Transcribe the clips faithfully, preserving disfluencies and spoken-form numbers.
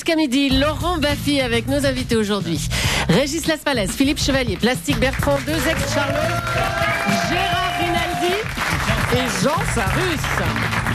jusqu'à midi. Laurent Baffy avec nos invités aujourd'hui. Régis Laspalès, Philippe Chevalier, Plastique Bertrand, deux ex-Charlotte, Gérard Rinaldi et Jean Sarus.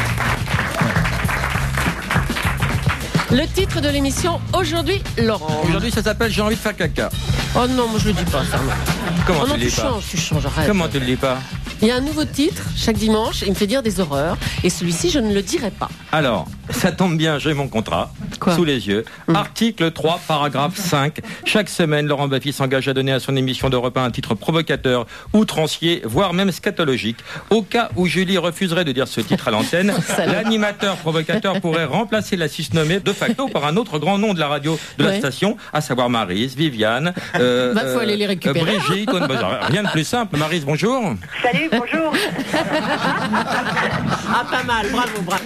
Le titre de l'émission aujourd'hui, Laurent. Aujourd'hui, ça s'appelle J'ai envie de faire caca. Oh non, moi je le dis pas ça. Comment oh tu non, le tu dis pas changes, tu changes, arrête. Comment tu le dis pas? Il y a un nouveau titre chaque dimanche, il me fait dire des horreurs, et celui-ci, je ne le dirai pas. Alors, ça tombe bien, j'ai mon contrat Quoi sous les yeux. Mmh. Article trois, paragraphe cinq. Chaque semaine, Laurent Baffy s'engage à donner à son émission de repas un titre provocateur, outrancier, voire même scatologique. Au cas où Julie refuserait de dire ce titre à l'antenne, l'animateur provocateur pourrait remplacer la susnommée de facto par un autre grand nom de la radio de la ouais. station, à savoir Maryse, Viviane, euh, bah, faut aller les récupérer. Euh, Brigitte, rien de plus simple. Maryse, bonjour. Salut, bonjour. Ah, pas mal, bravo, bravo.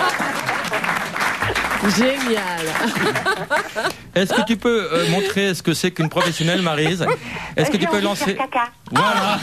Génial. Est-ce que tu peux euh, montrer ce que c'est qu'une professionnelle, Maryse? Est-ce que tu peux lancer... Caca. Voilà.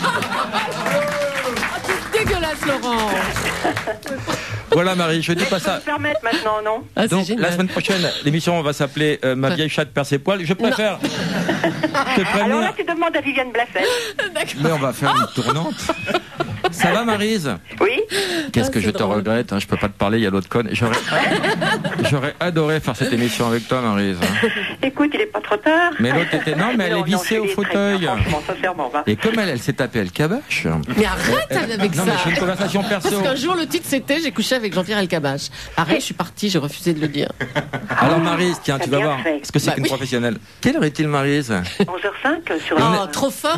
C'est dégueulasse, Laurent. Voilà, Marie, je dis pas ça. Je peux me permettre maintenant, non? Ah, donc, génial. la semaine prochaine, l'émission va s'appeler euh, Ma vieille chatte perd ses poils. Je préfère te prévenir. Alors là, tu demandes à Viviane Blassel. Mais on va faire une tournante. Ça va, Maryse? Oui. Qu'est-ce ah, que je drôle. te regrette, hein, je peux pas te parler, il y a l'autre conne. J'aurais, j'aurais adoré faire cette émission avec toi, Maryse. Hein. Écoute, il est pas trop tard. Mais l'autre était non, mais elle non, est vissée non, au fauteuil. Bien, franchement, sincèrement, va. Et comme elle, elle s'est tapée le cabache. Mais arrête elle, avec non, ça. Mais j'ai une conversation perso. Parce qu'un jour, le titre c'était J'ai couché avec Jean-Pierre Elkabbach. Pareil, je suis partie, j'ai refusé de le dire. Alors, Maryse, tiens, tu vas voir fait. ce que c'est Bah, qu'une oui. professionnelle. Quelle heure est-il, Maryse? onze heures cinq sur Oh, la... trop fort.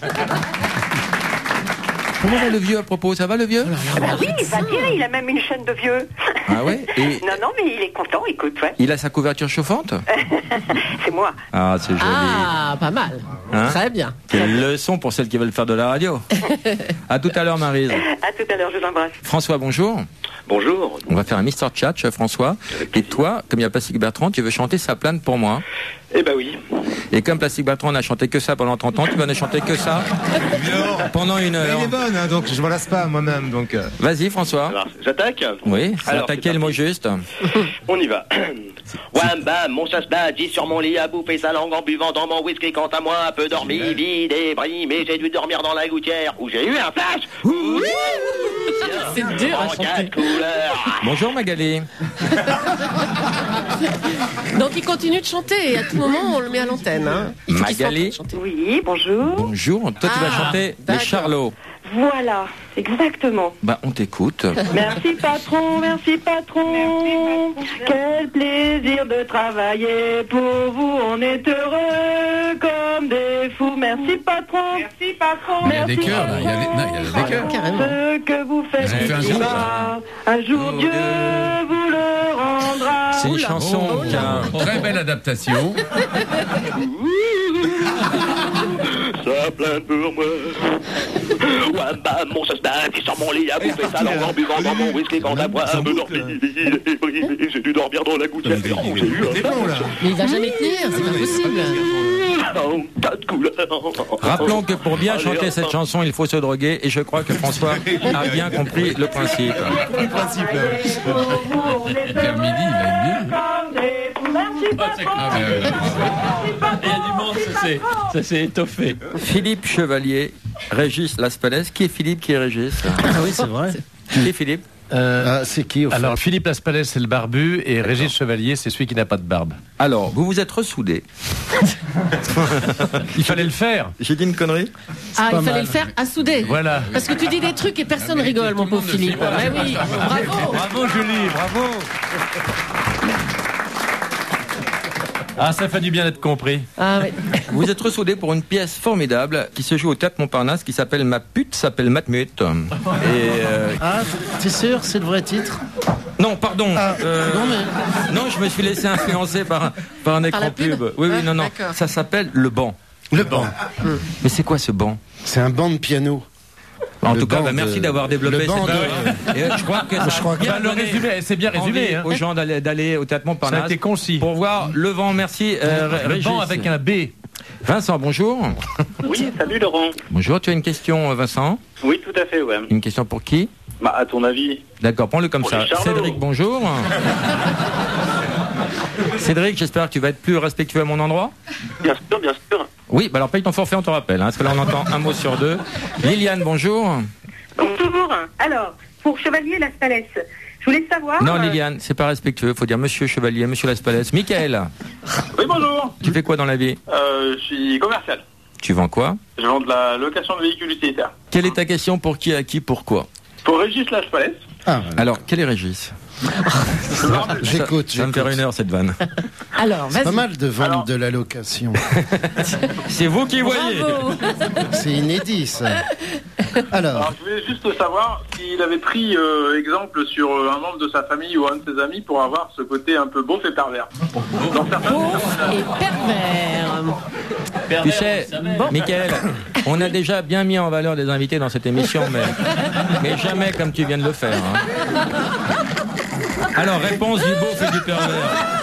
Comment va le vieux à propos? Ça va, le vieux? Bah oui, il va dire, il a même une chaîne de vieux. Ah ouais? Et Non, non, mais il est content, écoute, ouais. il a sa couverture chauffante? C'est moi. Ah, c'est joli. Ah, pas mal. Hein Très bien. Quelle leçon pour celles qui veulent faire de la radio. À tout à l'heure, Maryse. À tout à l'heure, je vous embrasse. François, bonjour. Bonjour. On va faire un Mister Chat, chef François. Et toi, comme il y a Plastique Bertrand, tu veux chanter Sa plainte pour moi. Eh ben oui. Et comme Plastique Bertrand n'a chanté que ça pendant trente ans, tu vas ne chanter que ça pendant une heure. Elle est bonne, hein, donc je me lasse pas moi-même. Donc euh... Vas-y, François. Alors, j'attaque? Oui, c'est Alors, attaquer c'est le mot parti. juste. On y va. Wham bam, mon chasse dit sur mon lit à bouffer sa langue en buvant dans mon whisky. Quant à moi, un peu dormi, vide et brimé, j'ai dû dormir dans la gouttière où j'ai eu un flash. Ouh, C'est dur à en chanter. quatre couleurs. Bonjour Magali. Donc il continue de chanter et à tout moment on le met à l'antenne. Hein. Il faut qu'il soit en train Magali. de chanter. Oui, bonjour. Bonjour. Toi, tu vas Ah, chanter Les d'accord. Charlots. Voilà, exactement. Bah, on t'écoute. Merci patron, merci patron. Quel plaisir de travailler pour vous. On est heureux comme des fous. Merci patron. Merci patron. Il y a des chœurs, là. Il y a des, non, il y a des chœurs. Carrément. Ce que vous faites, Ils ont fait un tout jour, va. Un jour Dieu vous le rendra. C'est une Oula. chanson Oh, qui a... Très belle adaptation. Ça plainte pour moi. Wham bam, mon chasse dit sur mon lit à bouffer sa langue en buvant dans mon whisky. Quant à moi, un peu dormi, vide et brimé, j'ai dû dormir dans la gouttière. Oh, j'ai eu un c'est bon là. Mais il va jamais tenir, c'est pas possible. en quatre couleurs. Rappelons que pour bien Allez, chanter enfin. cette chanson, il faut se droguer. Et je crois que François a bien compris le principe. Le principe. Vers midi, il aime bien. Merci Ah, ben, ouais. Il y a du monde, ça s'est, ça s'est étoffé. Philippe Chevalier, Régis Laspalès. Qui est Philippe, qui est Régis? Ah oui, c'est vrai. Qui est Philippe? Euh, Ah, c'est qui au fait? alors, Philippe Laspalès, c'est le barbu, et Régis Chevalier, c'est celui qui n'a pas de barbe. Alors, vous vous êtes ressoudés. Il fallait le faire. J'ai dit une connerie? Ah, il fallait le faire à souder. Voilà. Parce que tu dis des trucs et personne rigole, mon pauvre Philippe. Mais oui, bravo. Bravo, Julie, bravo. Ah, ça fait du bien d'être compris. Ah oui. Vous êtes ressoudés pour une pièce formidable qui se joue au Théâtre Montparnasse qui s'appelle Ma pute s'appelle Matmut. Et euh, Ah, t'es sûr, c'est le vrai titre? non, pardon. Ah, euh, non, mais... non, je me suis laissé influencer par, par un écran la pub pub. Oui, oui, Ah, non, non. d'accord. Ça s'appelle Le Banc. Le banc. Mais c'est quoi ce banc? C'est un banc de piano. En Le tout cas, banc bah, de- merci d'avoir développé le banc cette de- Et, euh, je crois que ça Je crois a que- bien Bah, le donné résumé, c'est bien résumé. envie Hein. aux gens d'aller, d'aller au Théâtre Ça a Montparnasse été concis. pour voir Le Vent. Merci, euh, Le Régis. banc avec un B. Vincent, bonjour. Oui, salut Laurent. Bonjour, tu as une question, Vincent? Oui, tout à fait, ouais. Une question pour qui? Bah, à ton avis. D'accord, prends-le comme Pour ça. les Charlots. Cédric, bonjour. Cédric, j'espère que tu vas être plus respectueux à mon endroit. Bien sûr, bien sûr. Oui, bah alors paye ton forfait, on te rappelle, hein, parce que là on entend un mot sur deux. Liliane, bonjour. Bonjour. Alors, pour Chevalier Las Palais, je voulais savoir... Non, euh, Liliane, c'est pas respectueux, faut dire Monsieur Chevalier, Monsieur Las Palais. Michael, Oui, bonjour. tu fais quoi dans la vie? Euh, je suis commercial. Tu vends quoi? Je vends de la location de véhicules utilitaires. Quelle est ta question? Pour qui, à qui, pourquoi? Pour Régis Las Palais. Ah, Alors, quel est Régis? j'écoute, Ça va me faire j'écoute. une heure cette vanne. Alors, C'est pas vas-y. mal de vendre Alors- de la location. C'est vous qui voyez. Bravo. C'est inédit, ça. Alors, Alors, je voulais juste savoir s'il avait pris euh, exemple sur euh, un membre de sa famille ou un de ses amis pour avoir ce côté un peu beauf et pervers. Dans certains... Beauf et pervers. Tu sais, Michael, on a déjà bien mis en valeur des invités dans cette émission, mais, mais jamais comme tu viens de le faire. hein. Alors, réponse du beauf et du pervers.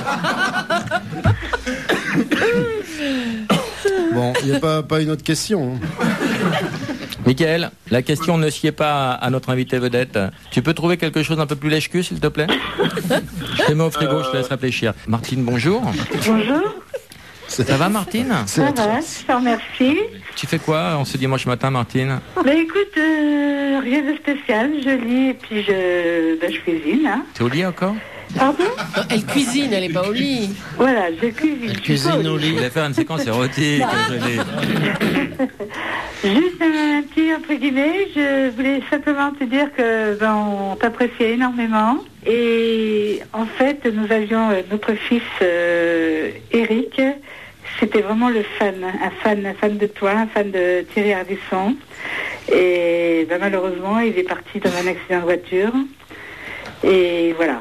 bon, il n'y a pas, pas une autre question. hein. Michael, la question ne sied pas à notre invité vedette. Tu peux trouver quelque chose un peu plus lèche-cul, s'il te plaît? Je te mets au frigo, je te laisse réfléchir. Martine, bonjour. Bonjour. Ça va, Martine? C'est Ça la va, je te remercie. Tu fais quoi en ce dimanche matin, Martine? Bah écoute, euh, rien de spécial. Je lis et puis je, bah, je cuisine. Hein. T'es au lit encore? Pardon? Elle cuisine, elle est pas au lit. Voilà, je cuisine. Elle je suis pas cuisine au au lit. Il va faire une séquence érotique. je l'ai. Juste un petit entre guillemets, je voulais simplement te dire que ben, on t'appréciait énormément. Et en fait, nous avions euh, notre fils euh, Eric, c'était vraiment le fan, un fan, un fan de toi, un fan de Thierry Ardisson. Et ben, malheureusement, il est parti dans un accident de voiture. Et voilà.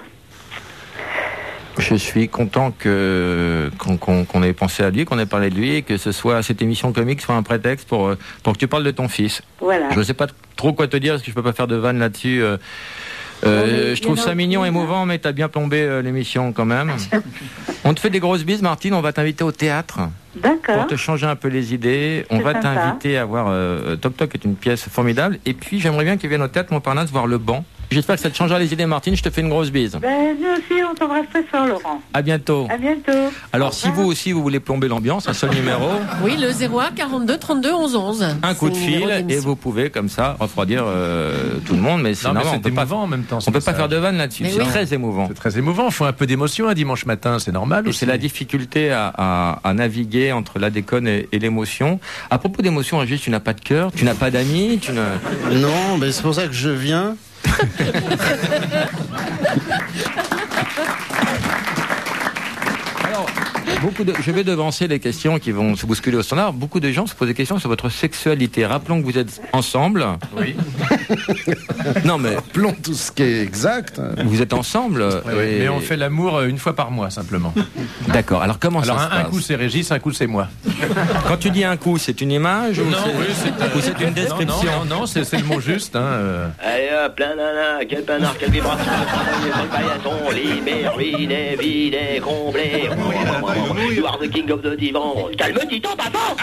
Je suis content que qu'on qu'on qu'on ait pensé à lui, qu'on ait parlé de lui, et que ce soit cette émission comique soit un prétexte pour euh, pour que tu parles de ton fils. Voilà. Je ne sais pas trop quoi te dire parce que je peux pas faire de vanne là-dessus. Euh, euh, Non, mais je trouve il y en a ça mignon, aussi, émouvant, mais t'as bien plombé euh, l'émission quand même. On te fait des grosses bises, Martine. On va t'inviter au théâtre pour D'accord. te changer un peu les idées. On C'est va sympa. t'inviter à voir euh, Toc Toc est une pièce formidable. Et puis j'aimerais bien qu'il vienne au théâtre Montparnasse voir Le Banc. J'espère que ça te changera les idées, Martine. Je te fais une grosse bise. Ben, nous aussi, on t'embrasse très fort, Laurent. À bientôt. À bientôt. Alors Au si revoir. vous aussi vous voulez plomber l'ambiance, un seul numéro. Oui, le zéro un quarante-deux trente-deux onze onze. Un coup de C'est le numéro fil et d'émission. vous pouvez comme ça refroidir euh, tout le monde, mais c'est Non, mais normal, on c'est peut pas, émouvant en même temps. on peut pas faire de vanne là-dessus, Mais c'est oui. très émouvant. C'est très émouvant. Il faut un peu d'émotion un dimanche matin, c'est normal Et aussi. c'est la difficulté à, à, à naviguer entre la déconne et, et l'émotion. À propos d'émotion, Régis, tu n'as pas de cœur, tu n'as pas d'amis, tu ne... Non, mais c'est pour ça que je viens. Alors, beaucoup de, je vais devancer les questions qui vont se bousculer au standard. Beaucoup de gens se posent des questions sur votre sexualité. Rappelons que vous êtes ensemble. Oui. Non, mais Plomb tout ce qui est exact. vous êtes ensemble. Ouais, et- Mais on fait l'amour euh, une fois par mois simplement. D'accord. Alors comment Alors ça un, se un passe coup c'est Régis, un coup c'est moi. Quand tu dis un coup, c'est une image ou c'est, oui, c'est ou c'est une description? Non, non, non, c'est c'est le mot juste. Hein, euh. Allez hop, plein nana, quel panard, quelle vibration, le paillasson, libéré, ruiné, vidé, comblé, you are the king of the divan. Calme-toi, papa!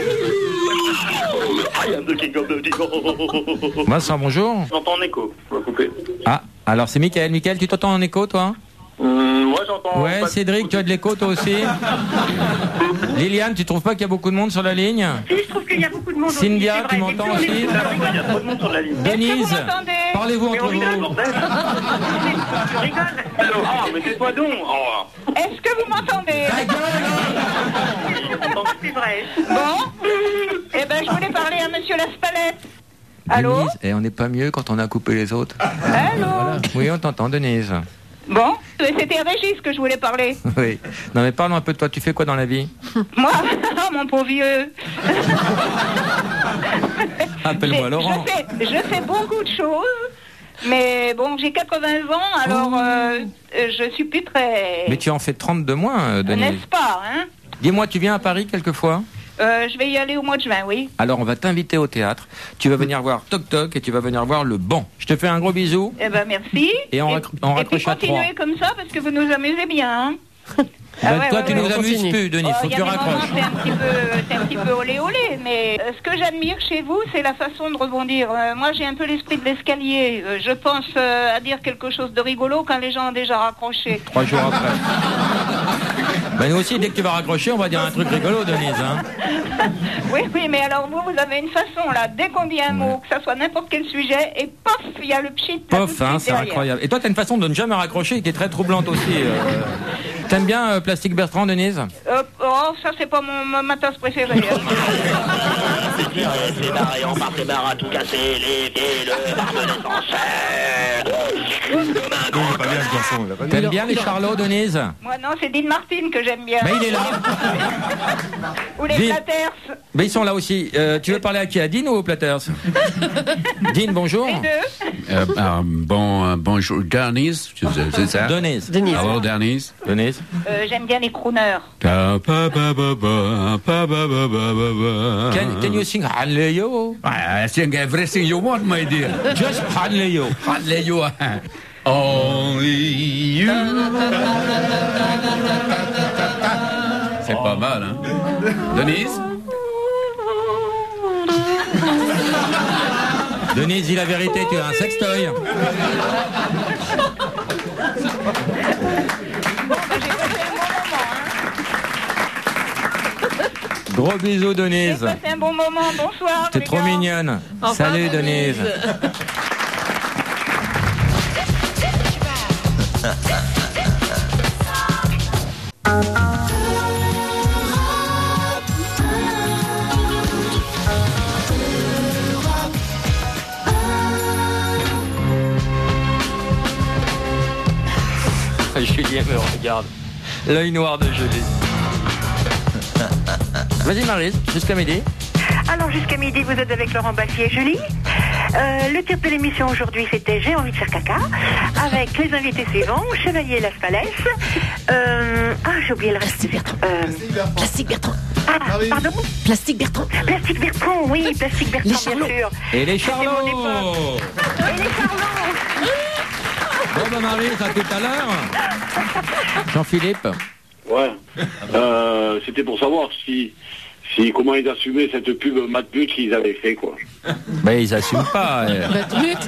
I am the king of the divan. Vincent, bonjour. J'entends un écho, on va couper. Ah, alors c'est Mickaël. Mickaël, tu t'entends en écho, toi? Hum, moi j'entends. Ouais, pas- Cédric, tu as de l'écho, toi aussi? Liliane, tu trouves pas qu'il y a beaucoup de monde sur la ligne? Si, je trouve qu'il y a beaucoup de monde. Cynthia, aussi, c'est tu vrai. m'entends Et puis, on aussi? est- Il y a trop de monde sur la ligne. Denise, m'entendez parlez-vous Mais entre on rigole, vous. bordel. Je rigole. Alors, ah, mais tais-toi donc. Oh. Est-ce que vous m'entendez? C'est vrai. Bon. Eh ben, je voulais parler à Monsieur Las Palais. Allô? Denise, et on n'est pas mieux quand on a coupé les autres? Allô? Oui, on t'entend, Denise. Bon, c'était Régis que je voulais parler. Oui. Non, mais parlons un peu de toi. Tu fais quoi dans la vie? Moi, mon pauvre vieux. Appelle-moi Je- Laurent. Je fais, je fais beaucoup de choses, mais bon, j'ai quatre-vingts ans, alors euh, euh, je suis plus très... Mais tu en fais trente de moins, euh, Denise. N'est-ce pas, hein? Dis-moi, tu viens à Paris quelquefois? Euh, je vais y aller au mois de juin, oui. Alors on va t'inviter au théâtre. Tu vas venir voir Toc Toc et tu vas venir voir Le Banc. Je te fais un gros bisou. Eh ben, merci. Et on rac- on et puis raccroche à continuez trois. comme ça, parce que vous nous amusez bien, hein? Bah, Ah ouais, toi, ouais, tu ouais, nous on amuses continue. plus, Denise, Oh, faut il que y a tu des moments, raccroches. c'est un petit peu, c'est un petit peu olé olé, mais euh, ce que j'admire chez vous, c'est la façon de rebondir. Euh, moi, j'ai un peu l'esprit de l'escalier. Euh, je pense euh, à dire quelque chose de rigolo quand les gens ont déjà raccroché. Trois jours après. Bah, nous aussi, dès que tu vas raccrocher, on va dire un truc rigolo, Denise. Hein. Oui, oui, mais alors vous, vous avez une façon là, dès qu'on dit un mot, que ça soit n'importe quel sujet, et pof, il y a le pchit. là, tout Pof, de hein, suite c'est derrière. incroyable. Et toi, t'as une façon de ne jamais raccrocher qui est très troublante aussi. euh. T'aimes bien euh, Plastique Bertrand, Denise? Euh, oh, ça c'est pas mon, ma, ma tasse préférée. hein. C'est barré, on part les barres à tout casser, les pieds, le barbelé sans Pas bien ce garçon, il a pas T'aimes bien les Charlots, Denise? Moi non, c'est Dean Martin que j'aime bien. Bah, il est là. Ou les Dean. Platters. Mais ils sont là aussi. Euh, tu veux parler à qui? À Dean ou aux Platters? Dean, bonjour. Les deux. Euh, euh, bon, euh, bonjour, Denise, c'est ça? Denise. Denise. Hello, Denise. Denise. Euh, j'aime bien les crooners. Pa, pa, pa, pa, pa, pa, pa, pa, pa, pa. Can, can you sing Hallelujah? I sing everything you want, my dear. Just Hallelujah. Hallelujah. Only you. C'est pas mal, hein? Denise? Denise, dis la vérité, tu as un sextoy. Bon, bah, j'ai passé un bon moment. Hein. Gros bisous, J'ai Denise. passé un bon moment. Bonsoir. T'es les trop gars. mignonne. Au revoir, Salut, Denise. Julien me regarde. L'œil noir de Julie. Vas-y, Maryse, jusqu'à midi. Alors jusqu'à midi, vous êtes avec Laurent Baffy et Julie. Euh, le titre de l'émission aujourd'hui, c'était J'ai envie de faire caca, avec les invités suivants, Chevalier Las Palais. Euh, ah, j'ai oublié le reste. Euh, Plastique Bertrand. ah, pardon Plastique Bertrand. Plastique Bertrand, oui, Plastique Bertrand, Les bien Charlots. sûr. Et les C'était mon Charlots. époque. Et les Charlots. Bon, bah, Maryse, à tout à l'heure. Jean-Philippe. Ouais. Euh, c'était pour savoir si, si comment ils assumaient cette pub Matmut qu'ils avaient fait, quoi. Mais ils assument pas. euh. Matmut.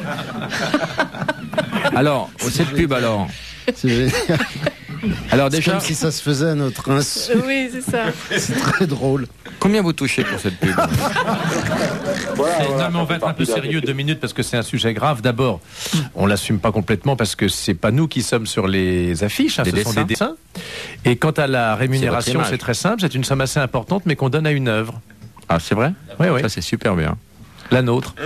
Alors, cette pub, alors. C'est Alors c'est déjà, comme si ça se faisait à notre insu. Oui, c'est ça. C'est très drôle. combien vous touchez pour cette pub? Voilà, Eh, voilà, non, mais on ça va fait être un peu partie de la sérieux question. deux minutes parce que c'est un sujet grave. D'abord, on l'assume pas complètement parce que c'est pas nous qui sommes sur les affiches, hein, Des ce sont dessins. des dessins. Et quant à la rémunération, image. c'est très simple, c'est une somme assez importante, mais qu'on donne à une œuvre. Ah, c'est vrai? Oui, oui. Ça, c'est super bien. La nôtre.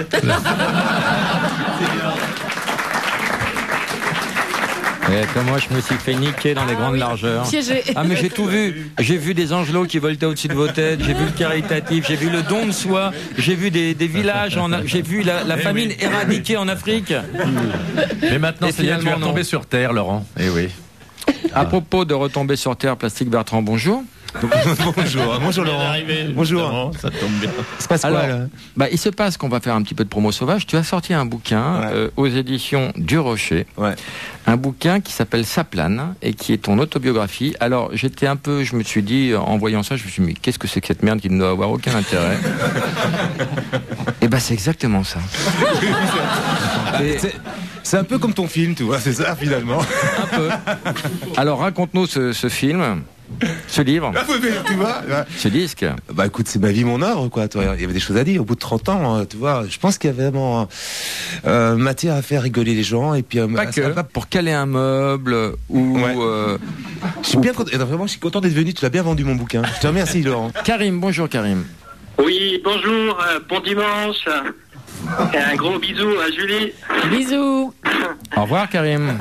Et comme moi, je me suis fait niquer dans les grandes largeurs. Piégé. Ah, mais j'ai tout vu. J'ai vu des angelots qui voltaient au-dessus de vos têtes, j'ai vu le caritatif, j'ai vu le don de soi, j'ai vu des, des villages, en, A- j'ai vu la, la famine éradiquée en Afrique. Mais maintenant, Et c'est bien, tu es finalement, non. retombé sur Terre, Laurent. Eh oui. À propos de retomber sur terre, Plastique Bertrand, bonjour. Bonjour, bonjour Laurent. Bonjour. Ça tombe bien. Ça se passe quoi Alors, là? bah, il se passe qu'on va faire un petit peu de promo sauvage. Tu as sorti un bouquin Ouais. euh, aux éditions du Rocher. Ouais. Un bouquin qui s'appelle Ça plane et qui est ton autobiographie. Alors, j'étais un peu, je me suis dit, en voyant ça, je me suis dit, mais qu'est-ce que c'est que cette merde qui ne doit avoir aucun intérêt? Et ben, c'est exactement ça. Et- C'est- C'est un peu comme ton film, tu vois, c'est ça finalement. un peu. Alors, raconte-nous ce, ce film, ce livre, Ah, oui, mais tu vois, ouais. ce disque. Bah écoute, c'est ma vie, mon œuvre, quoi. Tu vois, il y avait des choses à dire. Au bout de trente ans, euh, tu vois, je pense qu'il y avait vraiment euh, matière à faire rigoler les gens. Et puis, euh, Pas à- que, à- pour caler un meuble ou... Ouais. euh, Je suis bien content. Vraiment, je suis content d'être venu. Tu l'as bien vendu mon bouquin. Je te remercie, Laurent. Karim, bonjour Karim. Oui, bonjour, euh, bon dimanche. Et un gros bisou à Julie. Bisous. Au revoir Karim.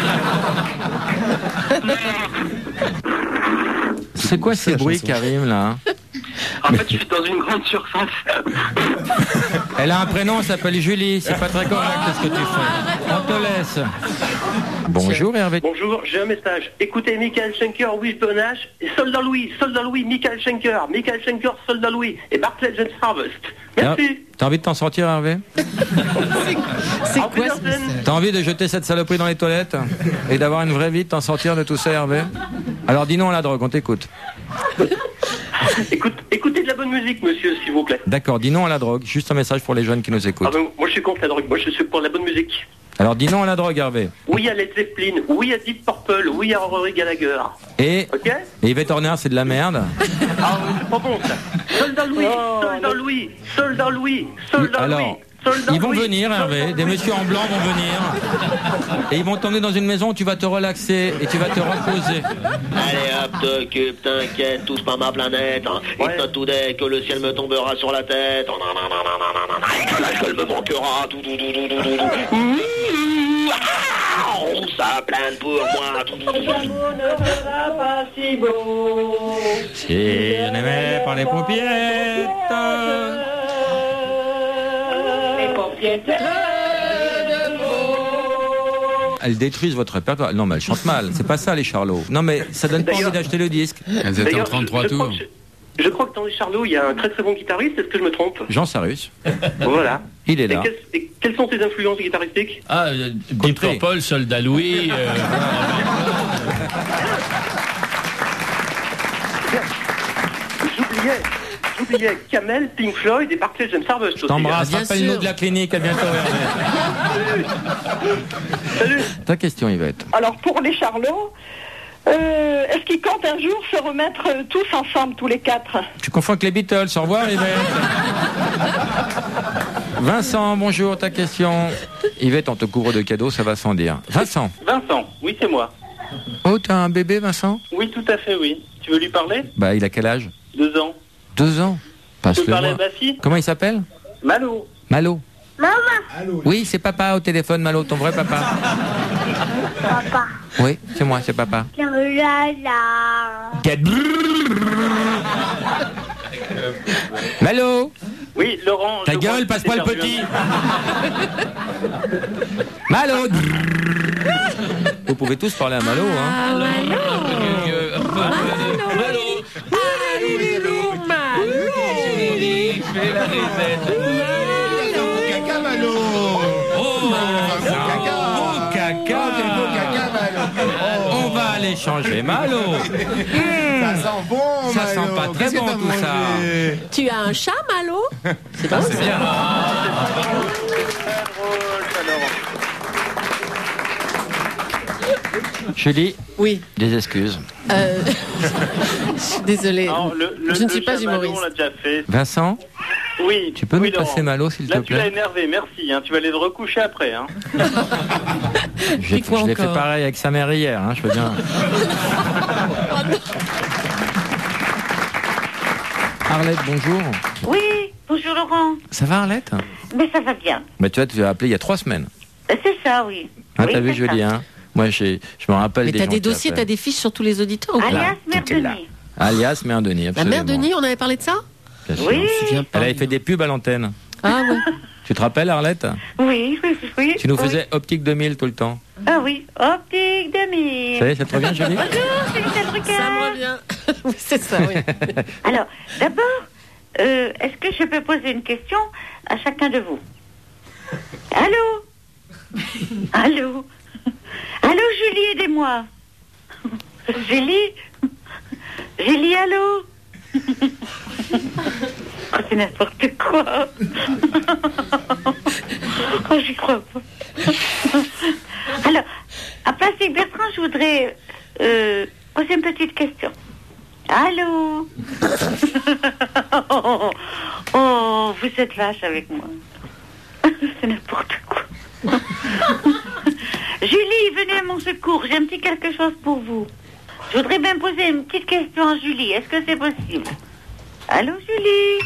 C'est quoi ces la bruits, chanson. Karim, là? En fait, je suis dans une grande surface. Elle a un prénom, elle s'appelle Julie. C'est pas très correct ce que tu fais. On te laisse. Bonjour Hervé. Bonjour, j'ai un message. Écoutez Michael Schenker, Wishbonage, et Soldat Louis, Soldat Louis, Michael Schenker, Michael Schenker, Soldat Louis, et Barclay James Harvest. Merci. T'as envie de t'en sortir, Hervé? C'est Auf quoi ce Wiedersehen. T'as envie de jeter cette saloperie dans les toilettes? Et d'avoir une vraie vie, de t'en sortir de tout ça, Hervé? Alors dis non à la drogue, on t'écoute. Écoute, écoutez de la bonne musique, monsieur, s'il vous plaît. D'accord, dis non à la drogue. Juste un message pour les jeunes qui nous écoutent. Ah ben, moi, je suis contre la drogue. Moi, je suis pour la bonne musique. Alors dis non à la drogue, Hervé. Oui à Led Zeppelin, oui à Deep Purple, oui à Rory Gallagher. Et, Ok. et Yvette Horner, c'est de la merde. Ah, c'est pas bon, ça. Soldat Louis, Soldat Louis, Soldat Louis, Soldat Louis. Alors, Soldat ils vont Louis, venir, Hervé. Soldat Des Louis. messieurs en blanc vont venir. Et ils vont t'emmener dans une maison où tu vas te relaxer et tu vas te reposer. Allez hop, t'occupe, t'inquiète, tous pas ma planète. It's not today que le ciel me tombera sur la tête. Oh, non, non, non, non, non, non, non. La gueule me manquera. Tout, tout, tout, tout, tout, tout, tout. Mmh, ah, ça plane pour moi. Tout, tout, tout, tout. L'amour ne sera pas si beau. Si on aimait par les paupiètes. Les paupiètes de beau. Elles détruisent votre répertoire. Non, mais elles chantent mal. C'est pas ça, les Charlots. Non, mais ça donne pas envie d'acheter le disque. Elles étaient en D'ailleurs, trente-trois je- je crois tours. que Je, je crois que dans les Charlots, il y a un très très bon guitariste. Est-ce que je me trompe? Jean Sarus. Voilà. Il est Et, là. quelles- et quelles sont ses influences guitaristiques? Ah, euh, Deep Coldplay. Purple, Soldat Louis. euh, J'oubliais, j'oubliais Camel, Pink Floyd et Barclay James Harvest aussi. T'embrasses. Bien Rappelle-nous sûr. de la clinique. À bientôt, Hervé. Salut. Ta question, Yvette. Alors pour les Charlots, euh, est-ce qu'ils comptent un jour se remettre euh, tous ensemble, tous les quatre? Tu confonds avec les Beatles. Au revoir, Yvette. Vincent, bonjour. Ta question. Yvette, on te couvre de cadeaux, ça va sans dire. Vincent. Vincent, oui c'est moi. Oh, t'as un bébé, Vincent? Oui tout à fait, oui. Tu veux lui parler? Bah, il a quel âge? Deux ans. Deux ans. Tu peux parler à Passe-le-moi. ma fille? Comment il s'appelle? Malo. Malo. Maman. Oui, c'est papa au téléphone, Malo, ton vrai papa. Papa. Oui, c'est moi, c'est papa. La la la. Malo. Oui, Laurent. Ta je crois gueule, que passe t'es pas le perdu, petit. hein. Malo. Vous pouvez tous parler à Malo, hein. On va aller changer Malo. Ça sent bon, Ça sent pas très bon tout ça. Tu as un chat, Malo? C'est bon, C'est ça. bien. Julie, Oui. des excuses. Euh, je suis désolée. Non, le, le, je ne le suis pas chat Malo, humoriste. on l'a déjà fait. Vincent, Oui. tu peux oui, nous passer Laurent. Malo, s'il te Là, tu l'as plaît? énervé, merci. Hein. Tu vas aller te recoucher après. Hein. Je l'ai Puis quoi je l'ai fait encore pareil avec sa mère hier, hein, je veux bien. Arlette, bonjour. Oui, bonjour Laurent. Ça va, Arlette? Mais ça va bien. Bah, tu vois, tu as appelé il y a trois semaines. C'est ça, oui. Hein, Oui, t'as vu, c'est Julie, ça. hein? Moi, j'ai, je me rappelle Mais des t'as gens des qui dossiers, appellent. t'as des fiches sur tous les auditeurs ou pas? Alias Mère tout est là. Denis. Alias Mère Denis, La absolument. mère Denis, on avait parlé de ça? Bien sûr. Oui. Je me souviens pas. Elle avait fait des pubs à l'antenne. Ah ouais. Tu te rappelles, Arlette? Oui, oui, oui. Tu nous oui. faisais Optique deux mille tout le temps. Ah oui, optique de mille. Ça y est, ça te revient, Julie? Bonjour, c'est Michel Drucker. Ça me revient. Oui, c'est ça, oui. Alors, d'abord, euh, est-ce que je peux poser une question à chacun de vous? Allô? Allô? Allô, Julie, aidez-moi. Julie? Julie, allô? Oh, c'est n'importe quoi. Oh, j'y crois pas. Alors, à Plastique Bertrand, je voudrais euh, poser une petite question. Allô? oh, oh, vous êtes vache avec moi. C'est n'importe quoi. Julie, venez à mon secours. J'ai un petit quelque chose pour vous. Je voudrais bien poser une petite question à Julie. Est-ce que c'est possible? Allô, Julie?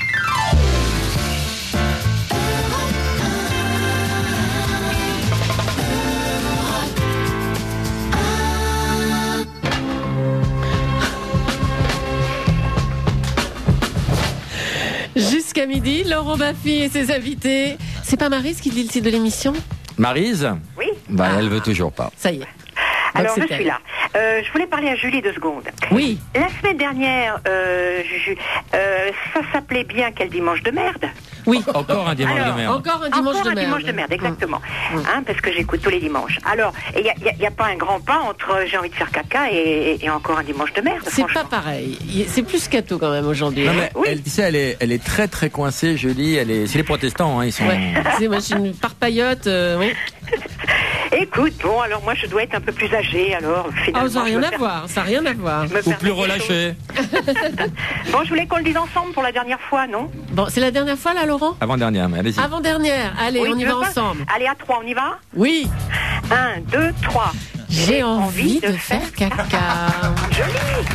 Jusqu'à midi, Laurent Baffy et ses invités. C'est pas Maryse qui dit le titre de l'émission? Maryse? Oui. Bah, elle veut toujours pas. Ça y est. Alors, c'est je suis elle. là. Euh, je voulais parler à Julie deux secondes. Oui. La semaine dernière, euh, ju- euh, ça s'appelait bien Quel dimanche de merde. Oui. Encore un dimanche Alors, de merde. Encore un dimanche Encore de un merde. dimanche de merde, exactement. Hein, parce que j'écoute tous les dimanches. Alors, il n'y a, y a- y a pas un grand pas entre J'ai envie de faire caca et, et- et encore un dimanche de merde. C'est pas pareil. Il- C'est plus scato quand même aujourd'hui. Non, mais elle, tu sais, elle est, elle est très très coincée, Julie. Elle est, c'est les protestants, hein, ils sont. Ouais. C'est moi, je suis une parpaillotte. euh, oui. Écoute, bon, alors moi je dois être un peu plus âgée, alors finalement. Ah, ça n'a je rien me à per- voir. Ça n'a rien à voir. me Ou permets plus quelque relâché. Bon, je voulais qu'on le dise ensemble pour la dernière fois, non? Bon, c'est la dernière fois là, Laurent. Avant dernière, mais allez-y. Avant dernière. Allez, Oui, on y tu va veux pas ensemble. Allez, à trois, on y va? Oui. Un, deux, trois. J'ai envie de faire caca. Joli.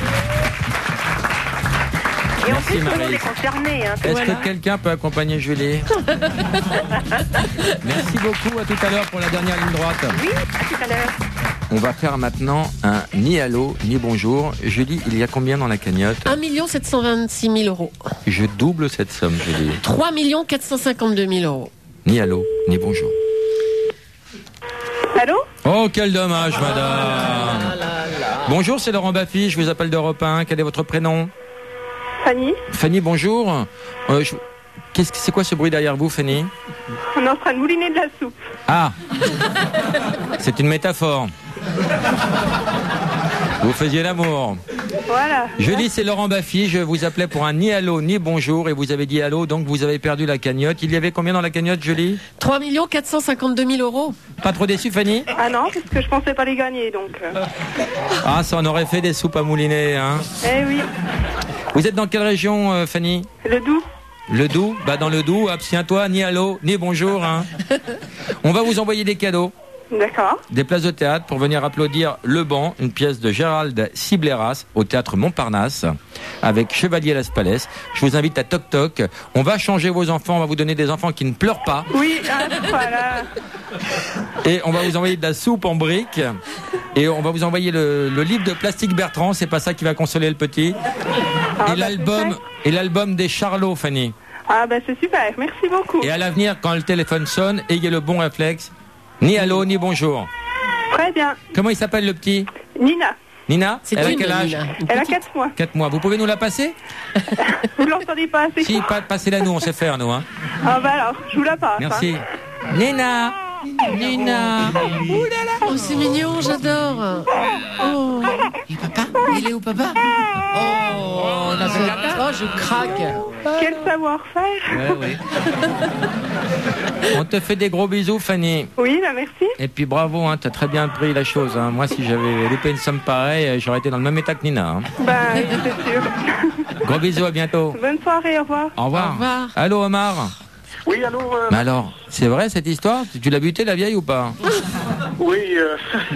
Et en Merci, plus, tout le monde Marie. est concerné. Hein, Est-ce voilà. que quelqu'un peut accompagner Julie? Merci beaucoup, à tout à l'heure pour la dernière ligne droite. Oui, à tout à l'heure. On va faire maintenant un ni allô, ni bonjour. Julie, il y a combien dans la cagnotte? un million sept cent vingt-six mille euros. Je double cette somme, Julie. trois millions quatre cent cinquante-deux mille euros. Ni allô, ni bonjour. Allô? Oh, quel dommage, madame. Bonjour, c'est Laurent Baffy, je vous appelle d'Europe un. Quel est votre prénom? Fanny, Fanny, bonjour. Euh, je- Qu'est-ce que c'est quoi ce bruit derrière vous, Fanny? on est en train de mouliner de la soupe. Ah, c'est une métaphore. Vous faisiez l'amour. Voilà. Julie, c'est Laurent Baffy. Je vous appelais pour un ni allô ni bonjour et vous avez dit allô, donc vous avez perdu la cagnotte. Il y avait combien dans la cagnotte, Julie? trois millions quatre cent cinquante-deux mille euros. Pas trop déçu, Fanny? Ah non, parce que je pensais pas les gagner, donc. euh. Ah, ça en aurait fait des soupes à mouliner, hein. Eh oui, Vous êtes dans quelle région, euh, Fanny? le Doubs. Le Doubs? Bah dans le Doubs, abstiens-toi, ni allô, ni bonjour, hein. On va vous envoyer des cadeaux. D'accord. Des places de théâtre pour venir applaudir Le Banc, une pièce de Gérald Cibleras au théâtre Montparnasse avec Chevalier Las Palais. Je vous invite à Toc Toc. On va changer vos enfants, on va vous donner des enfants qui ne pleurent pas Oui, ah, voilà. et on va vous envoyer de la soupe en briques et on va vous envoyer le, le livre de Plastique Bertrand, c'est pas ça qui va consoler le petit. Ah, Et l'album et l'album des Charlots, Fanny. Ah bah c'est super, merci beaucoup. Et à l'avenir, quand le téléphone sonne, ayez le bon réflexe. Ni allô, ni bonjour. Très bien. Comment il s'appelle le petit? Nina, Nina? C'est Elle a une, quel âge? Nina. Une elle a petite- quatre mois. quatre mois. Vous pouvez nous la passer? Vous l'entendez pas assez Si, fort? pas, passez-la nous, on sait faire nous. Hein. Ah bah alors, je vous la passe. Merci. hein. Nina! Nina! Oh, c'est mignon, j'adore. Oh. Et papa? Il est où, papa? Oh, la belle- oh, je craque. Quel savoir-faire. On te fait des gros bisous, Fanny. Oui, bah merci. Et puis bravo, hein, t'as très bien pris la chose. Hein. Moi, si j'avais loupé une somme pareille, j'aurais été dans le même état que Nina. Hein. Bah oui, c'est sûr. Gros bisous, à bientôt. Bonne soirée, au revoir. Au revoir. Au revoir. Allô, Omar? Oui, allô euh, Mais alors, c'est vrai cette histoire? Tu l'as buté la vieille ou pas? Oui, euh...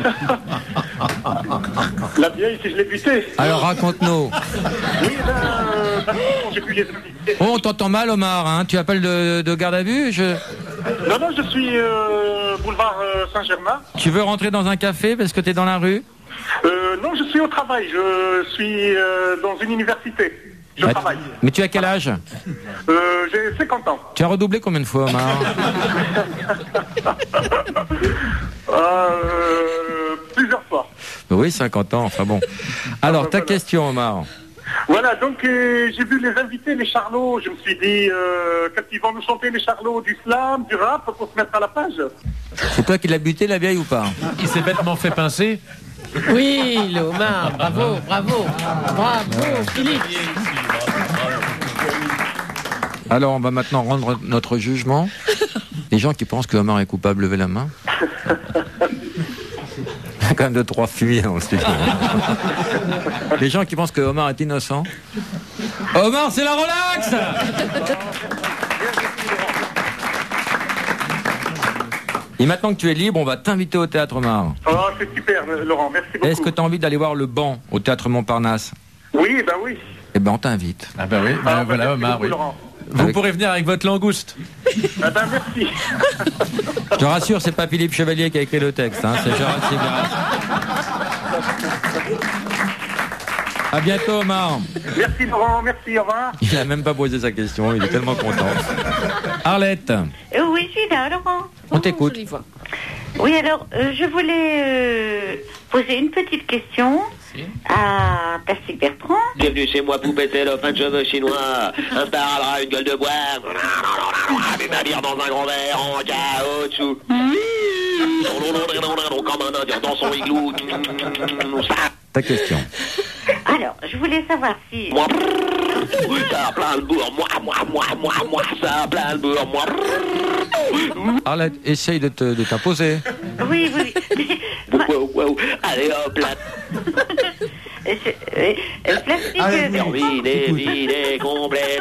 la vieille, si je l'ai butée. Alors raconte-nous. Oui, ben, euh, ben, non, j'ai pu les inviter. Oh, on t'entend mal, Omar, hein. Tu appelles de, de garde à vue? Je... Non, non, je suis euh, boulevard euh, Saint-Germain. Tu veux rentrer dans un café parce que t'es dans la rue? Euh, non, je suis au travail. Je suis euh, dans une université. Je Ah, travaille. Mais tu as quel âge? Euh, j'ai cinquante ans. Tu as redoublé combien de fois, Omar? Euh, plusieurs fois. Oui, cinquante ans, enfin bon. Alors, ta question, Omar. Voilà, donc euh, j'ai vu les invités, les charlots. Je me suis dit, euh, quand ils vont nous chanter les charlots du slam, du rap, pour se mettre à la page. C'est toi qui l'as buté la vieille ou pas? Il s'est bêtement fait pincer. Oui, le Omar, bravo, bravo, bravo, Philippe. Alors, on va maintenant rendre notre jugement. Les gens qui pensent que Omar est coupable, levez la main. Il y a quand même deux, trois fumiers dans le studio. Les gens qui pensent que Omar est innocent. Omar, c'est la relax! Et maintenant que tu es libre, on va t'inviter au théâtre, Omar. Oh, c'est super, Laurent, merci beaucoup. Est-ce que tu as envie d'aller voir Le Banc au théâtre Montparnasse? Oui, ben oui. Eh ben, on t'invite. Ah ben oui, ben Ah, ben, voilà, merci Omar, beaucoup, oui. Laurent. Vous Avec- pourrez venir avec votre langouste. Ah ben merci. Je te rassure, c'est pas Philippe Chevalier qui a écrit le texte, hein, c'est Gérald Cibleras. À bientôt, Omar. Merci Laurent, merci, au revoir. Il a même pas posé sa question, il est tellement content. Arlette, Euh, oui, je suis là, Laurent. on t'écoute. Jolie voix. Oui, alors, euh, je voulais euh, poser une petite question à Plastique Bertrand. Bienvenue chez moi, poupée, c'est le fin de cheveux chinois. Un star, une gueule de bois. Des navires dans un grand verre en caoutchouc. Comme un indien dans son igloo. Ta question. Alors, je voulais savoir si... Moi, ça a plein de bourre. Moi, moi, moi, moi, moi, ça a plein de bourre. Moi. Arlette, essaye de, te, de t'imposer. Oui, oui. Wow, wow. Allez hop là. Plastique... Allez, vidé, vidé, complet.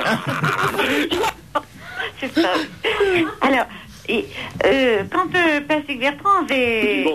C'est ça. Alors... Et, euh, quand euh, Plastique Bertrand avait...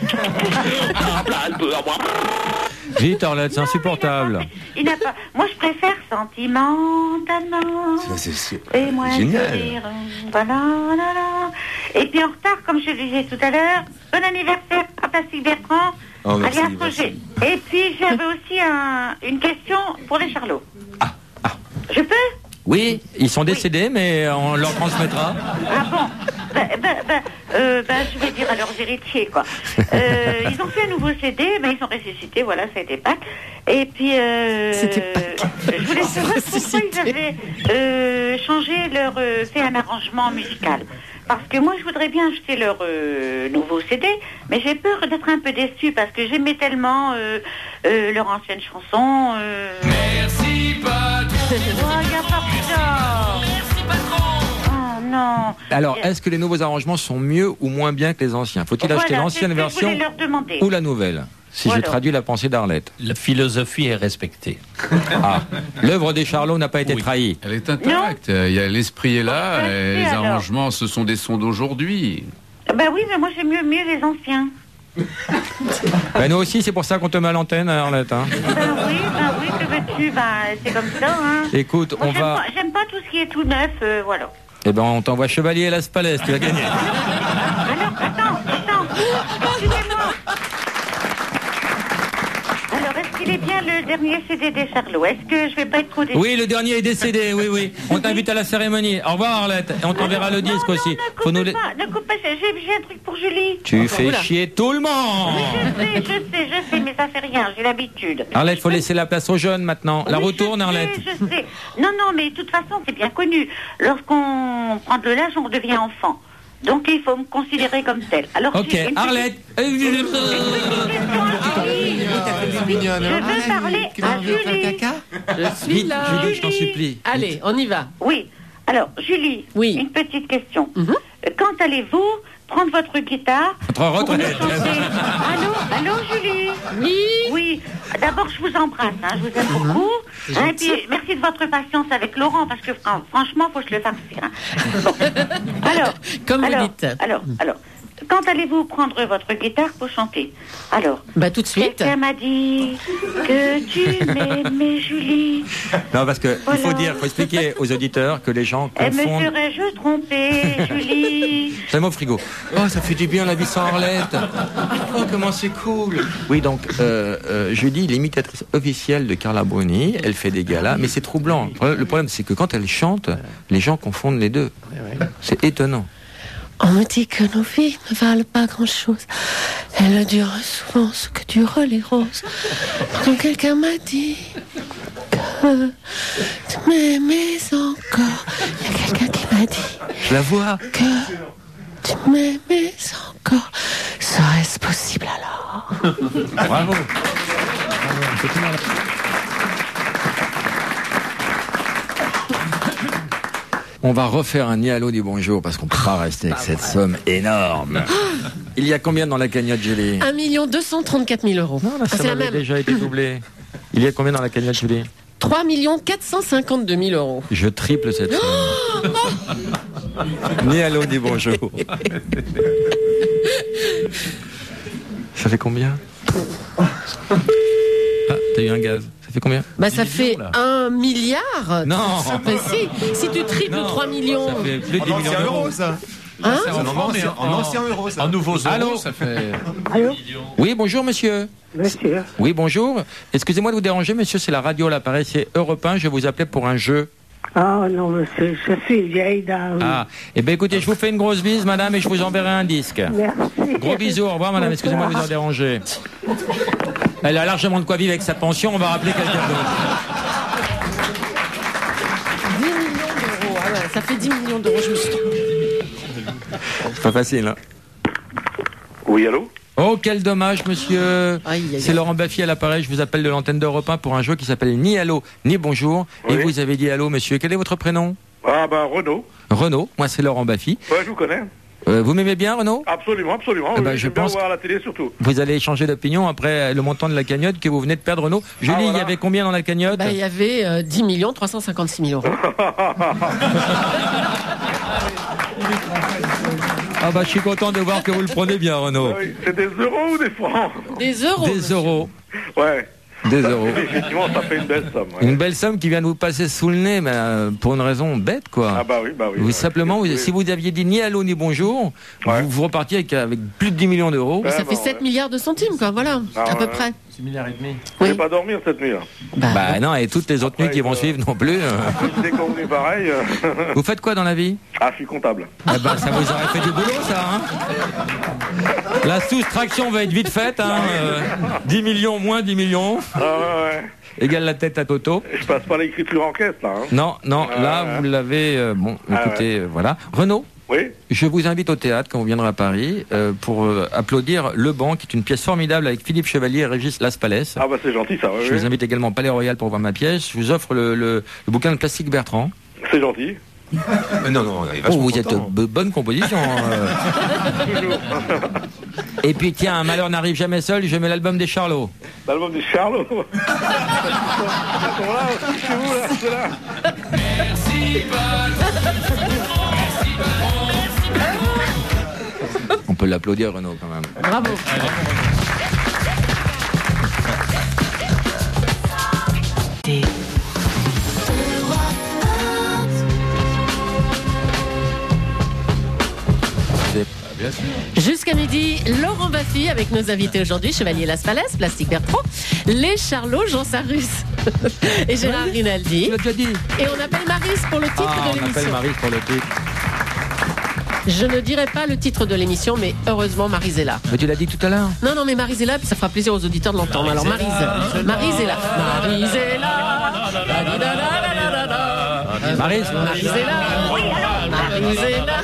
Vite, Arlette, c'est insupportable. Il n'a pas... Moi, je préfère sentimentalement. C'est, c'est, et moi, génial. dire, voilà, là, là. Et puis en retard, comme je le disais tout à l'heure, bon anniversaire à Plastique Bertrand, oh, merci, alias Roger. Et puis j'avais aussi un, une question pour les Charlots. Ah, ah. Je peux? Oui, ils sont décédés, mais on leur transmettra. Ah bon? Ben, ben, ben, euh, ben, je vais dire à leurs héritiers, quoi. Euh, ils ont fait un nouveau C D, mais ils sont ressuscités, voilà, ça a été Pâques. Et puis, euh, je voulais savoir pourquoi ils avaient euh, changé leur, euh, fait un arrangement musical. Parce que moi, je voudrais bien acheter leur euh, nouveau C D, mais j'ai peur d'être un peu déçue, parce que j'aimais tellement euh, euh, leur ancienne chanson. Euh... Merci, patron. Oh, il n'y a pas plus tard. Merci, patron. Oh, non. Alors, est-ce que les nouveaux arrangements sont mieux ou moins bien que les anciens? Faut-il Voilà, acheter l'ancienne c'est ce que je version voulais leur demander. ou la nouvelle? Si Voilà. je traduis la pensée d'Arlette. La philosophie est respectée. Ah, l'œuvre des Charlots n'a pas été Oui. trahie. Elle est intacte. Il y a, l'esprit est là. Bon, Et les alors. arrangements, ce sont des sons d'aujourd'hui. Ben oui, mais moi j'aime mieux, mieux les anciens. Ben nous aussi, c'est pour ça qu'on te met à l'antenne, Arlette. Hein. Ben oui, ben oui, que veux-tu? Ben c'est comme ça, hein. Écoute, Moi, on j'aime va... pas, j'aime pas tout ce qui est tout neuf, euh, voilà. Eh ben, on t'envoie Chevalier à Las Palais, tu vas gagner. Alors, attends, attends, excusez-moi. Alors, est-ce qu'il est bien le dernier C D des Charlots? Est-ce que je vais pas être trop déçue? Oui, le dernier est décédé, oui, oui. On t'invite à la cérémonie. Au revoir, Arlette. Et on t'enverra le disque aussi. Ne Faut nous coupez les- pas, ne coupe pas, j'ai, j'ai un truc pour Julie. Tu fais chier tout le monde. Je sais, je sais, je sais, mais ça fait rien, j'ai l'habitude. Arlette, faut laisser la place aux jeunes maintenant. La Oui, retourne, je sais, Arlette. Je sais. Non, non, mais de toute façon, c'est bien connu. Lorsqu'on prend de l'âge, on devient enfant. Donc, il faut me considérer comme tel. Alors, Ok, j'ai une Arlette. petite- une petite question à Julie. Je veux parler à Julie. Je suis Vite, là. Julie, je t'en supplie. Allez, on y va. Oui. Alors, Julie, Oui. une petite question. Mhm. Euh, Quand allez-vous prendre votre guitare Votre pour nous retraite. chanter? Allô, allô, Julie? Oui. Oui. D'abord, je vous embrasse. Hein, je vous aime beaucoup. Hein, et puis, merci de votre patience avec Laurent, parce que fran- franchement, faut que je le fasse. Hein. Bon. Alors, Comme vous alors, dites. alors, alors, quand allez-vous prendre votre guitare pour chanter? Alors, Bah tout de suite. quelqu'un m'a dit que tu m'aimais, Julie. Non, parce que il faut Voilà. dire, faut expliquer aux auditeurs que les gens Et me confondent. serais-je trompée, Julie? C'est mon frigo. Oh, ça fait du bien la vie sans Arlette. Oh, comment c'est cool. Oui, donc, euh, euh, Julie, l'imitatrice officielle de Carla Bruni, elle fait des galas, mais c'est troublant. Le problème, c'est que quand elle chante, les gens confondent les deux. C'est étonnant. On me dit que nos vies ne valent pas grand-chose. Elles durent souvent ce que durent les roses. Donc quelqu'un m'a dit que tu m'aimais encore. Il y a quelqu'un qui m'a dit Je la vois. que tu m'aimais encore. Serait-ce possible alors? Bravo. On va refaire un Nialo du bonjour parce qu'on ne peut pas rester avec cette somme énorme. Il y a combien dans la cagnotte, Julie? un million deux cent trente-quatre mille euros. Non, la Ah, somme c'est la avait même. déjà été doublée. Il y a combien dans la cagnotte, Julie? trois millions quatre cent cinquante-deux mille euros. Je triple cette somme. Nialo du bonjour. Ça fait combien? Ah, t'as eu un gaz. Ça fait combien? Bah ça fait un milliard. Non. Ça fait si. Si tu triples Non. trois millions. Ça fait plus de dix millions d'euros. ça. Hein C'est en, ancien, en ancien euro, ça. En nouveaux euros, Allô ça fait... Allô? Oui, bonjour, monsieur. Monsieur. Oui, bonjour. Excusez-moi de vous déranger, monsieur, c'est la radio, l'appareil, c'est Europe un. Je vous appelais pour un jeu. Oh non, monsieur, je suis vieille dame. Ah, eh bien écoutez, je vous fais une grosse bise, madame, et je vous enverrai un disque. Merci. Gros bisous, au revoir, madame, excusez-moi de vous en déranger. Elle a largement de quoi vivre avec sa pension, on va rappeler quelqu'un d'autre. dix millions d'euros, ah ouais, ça fait dix millions d'euros, je me suis trompée. Pas facile, hein. Oui, allô? Oh, quel dommage, monsieur. Aïe, aïe, C'est aïe. Laurent Baffy à l'appareil. Je vous appelle de l'antenne d'Europe un pour un jeu qui s'appelle Ni Allô, ni Bonjour. Oui. Et vous avez dit allô, monsieur. Quel est votre prénom? Ah, bah, Renaud. Renaud. Moi, c'est Laurent Baffy. Ouais, je vous connais. Euh, vous m'aimez bien, Renaud? Absolument, absolument. Eh Oui, ben, je j'aime bien pense voir à la télé, surtout. Vous allez changer d'opinion après le montant de la cagnotte que vous venez de perdre, Renaud. Julie, Ah, voilà. il y avait combien dans la cagnotte? Bah, il y avait euh, dix millions trois cent cinquante-six mille euros. Ah bah, je suis content de voir que vous le prenez bien, Renaud. Ah oui, c'est des euros ou des francs? Des euros. Des euros. Ouais. Des Ça, euros. Effectivement, ça fait une belle somme. ouais. Une belle somme qui vient de vous passer sous le nez, mais euh, pour une raison bête, quoi. Ah bah oui, bah oui. Vous ouais. simplement, vous- Oui. si vous aviez dit ni allô ni bonjour, Ouais. vous, vous repartiez avec, avec plus de dix millions d'euros. Ouais, Ça bon, fait sept ouais. milliards de centimes, quoi, voilà, Ah, à peu ouais. près. six milliards et demi. Je vais pas dormir cette nuit. Là. Bah non, et toutes les autres nuits qui vont euh, suivre non plus. euh. Dès qu'on est pareil. euh, Vous faites quoi dans la vie? Ah, je suis comptable. Eh ben, ça vous aurait fait du boulot, ça, hein. La soustraction va être vite faite, hein. euh, dix millions moins dix millions, Ah ouais, ouais. égale la tête à Toto. Je passe pas l'écriture en caisse, là. Hein. Non, non, Ah, là, ouais. vous l'avez... euh, bon, Ah, écoutez, euh, voilà. Renaud, Oui. je vous invite au théâtre quand vous viendrez à Paris euh, pour euh, applaudir Le Banc, qui est une pièce formidable avec Philippe Chevalier et Régis Laspalès. Ah bah c'est gentil, ça. Ouais, Je ouais. vous invite également au Palais Royal pour voir ma pièce. Je vous offre le, le- le bouquin de Plastique Bertrand. C'est gentil. Mais non, non, il est Oh, vachement vous êtes content. de bonne composition. euh. Toujours. Et puis tiens, un malheur n'arrive jamais seul, je mets l'album des Charlots. L'album des Charlots. Ils sont là aussi chez vous, là. C'est là. On peut l'applaudir, Renaud, quand même. Bravo. Bien sûr. Jusqu'à midi, Laurent Baffy avec nos invités aujourd'hui, Chevalier Laspalès, Plastique Bertrand, les Charlots, Jean Sarrus et Gérard Rinaldi. Tu l'as déjà dit. Et on appelle Maryse pour le titre Ah, de on appelle l'émission. Marie pour le titre. Je ne dirai pas le titre de l'émission, mais heureusement Maryse est là. Mais tu l'as dit tout à l'heure. Non, non, mais Maryse est là, puis ça fera plaisir aux auditeurs de l'entendre. Alors Maryse, Maryse est là. Maryse est là. Maryse. Maryse est là. Maryse est là.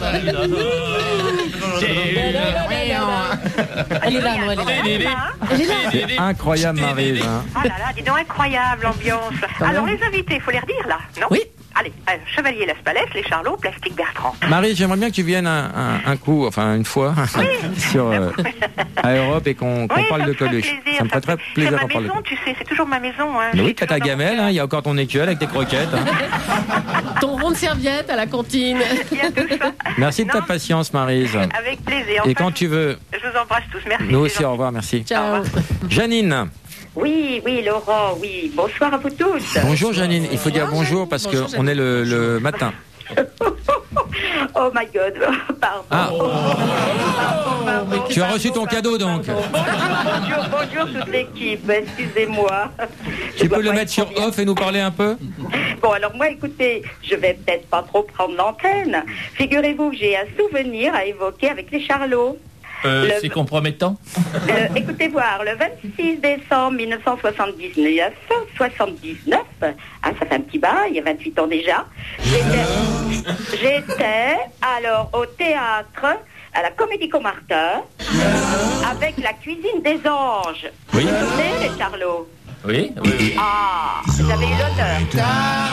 Elle est là, non, elle est là. Elle est là. C'est incroyable, Maryse. Hein. Ah là là, dis donc, incroyable l'ambiance. Alors, les invités, il faut les redire là, non? Oui. Allez, euh, Chevalier Laspalès, les Charlots, Plastique Bertrand. Maryse, j'aimerais bien que tu viennes un, un- un coup, enfin une fois, sur euh, à Europe et qu'on qu'on Oui, parle ça de me ferait Coluche. plaisir, Ça me ferait très C'est plaisir ma d'en parler. maison, tu sais, c'est toujours ma maison. Hein. Mais Je oui, suis t'as ta toujours dans gamelle, mon hein, il y a encore ton écuelle avec tes croquettes. hein. Ton rond de serviette à la cantine. cœur. Il y a tout ça. Merci de ta Non, patience, Maryse. Avec plaisir. Et Enfin, quand tu veux, Je vous embrasse tous, merci. nous c'est aussi, au gentil. revoir, merci. Ciao. Janine. Oui, oui, Laurent, oui. Bonsoir à vous tous. Bonjour Janine, il faut dire bonjour parce Bonjour, qu'on est le, le matin. Oh my God, pardon. Ah. Pardon, pardon, Tu as pardon, reçu ton pardon, cadeau donc. Bonjour, bonjour toute l'équipe, excusez-moi. Tu Je dois peux le pas mettre être sur trop bien. off et nous parler un peu? Bon, alors moi, écoutez, je vais peut-être pas trop prendre l'antenne. Figurez-vous que j'ai un souvenir à évoquer avec les Charlots. Euh, Le- C'est compromettant. Le- écoutez voir, le vingt-six décembre mille neuf cent soixante-dix-neuf, soixante-dix-neuf, hein, ça fait un petit bail, il y a vingt-huit ans déjà, j'étais, j'étais alors au théâtre, à la Comédie Comartin, avec la cuisine des anges. Oui. Vous vous souvenez, les Charlots? Oui, oui, oui. Ah, j'avais eu l'honneur.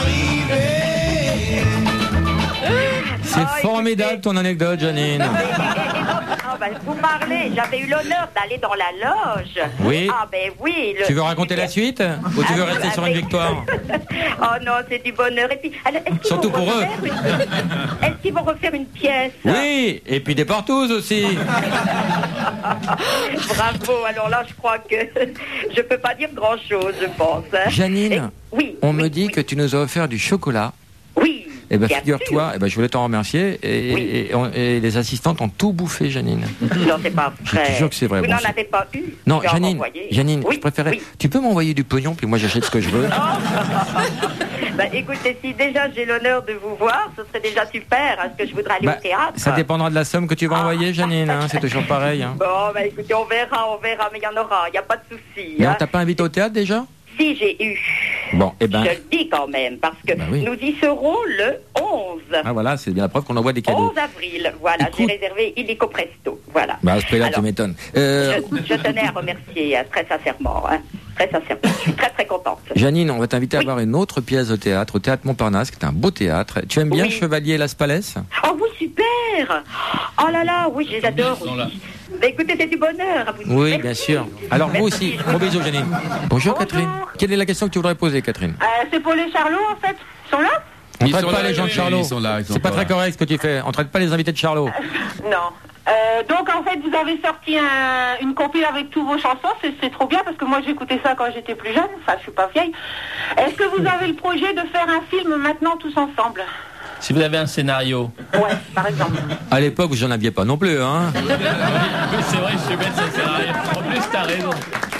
C'est Ah, formidable ton anecdote, Janine. Ah, ben, vous parlez, j'avais eu l'honneur d'aller dans la loge. Oui. Ah ben oui. le- Tu veux raconter la suite ou tu veux Ah, rester sur une avec- victoire? Oh non, c'est du bonheur. Et puis, alors, est-ce qu'ils Surtout vont pour eux. refaire une- Est-ce qu'ils vont refaire une pièce? Oui, et puis des partous aussi. Bravo. Alors là, je crois que je peux pas dire grand-chose, je pense. hein. Janine, Et- oui. on me dit que tu nous as offert du chocolat. Oui. Eh ben bien figure-toi, eh ben, je voulais t'en remercier et, Oui. et- et on- et les assistantes ont tout bouffé, Janine. sûr. Non, c'est pas Je te vrai. jure que c'est vrai. Vous Bon, n'en c'est- avez pas eu? Non, Je vais en Janine, envoyer. Janine, Oui, je préférais. oui. Tu peux m'envoyer du pognon puis moi j'achète ce que je veux. Bah écoutez, si déjà j'ai l'honneur de vous voir, ce serait déjà super. Est-ce que je voudrais aller Bah, au théâtre? ça dépendra de la somme que tu vas envoyer, Janine. Hein, c'est toujours pareil. Hein. Bon, bah écoutez, on verra, on verra, mais il y en aura, il n'y a pas de souci. Mais hein. on t'a pas invité au théâtre déjà? Si, j'ai eu. Bon, eh ben. Je le dis quand même, parce que Bah oui. nous y serons le onze. Ah voilà, c'est bien la preuve qu'on envoie des cadeaux. onze avril, voilà, j'ai réservé illico presto, voilà. Bah à ce prix-là, tu Alors, m'étonnes. Euh, Je, je tenais à remercier euh, très sincèrement, hein, très sincèrement. Je suis très très contente. Janine, on va t'inviter à voir une autre pièce de théâtre, au Théâtre Montparnasse, qui est un beau théâtre. Tu aimes bien Oui. Chevalier Las Palais? Oh oui, super. Oh là là, oui, je les adore. Oui. Bah, écoutez, c'est du bonheur à vous. Oui, Merci. bien sûr. Alors vous aussi, gros bisous, Janine. Bonjour, Catherine. Quelle est la question que tu voudrais poser, Catherine? Euh, c'est pour les Charlots, en fait. Ils sont là? On Ils traite sont pas là, les gens de oui, Charlot. ils sont là, ils sont C'est pas pas très là. correct ce que tu fais. On traite pas les invités de Charlot. Non. Euh, donc, en fait, vous avez sorti un- une compile avec tous vos chansons. C'est c'est trop bien, parce que moi, j'écoutais ça quand j'étais plus jeune. Enfin, je suis pas vieille. Est-ce que vous avez le projet de faire un film maintenant, tous ensemble? Si vous avez un scénario. Ouais, par exemple. À l'époque, vous en aviez pas non plus, hein. Oui, c'est vrai, je suis bête, ça sert à rien. En plus, t'as raison.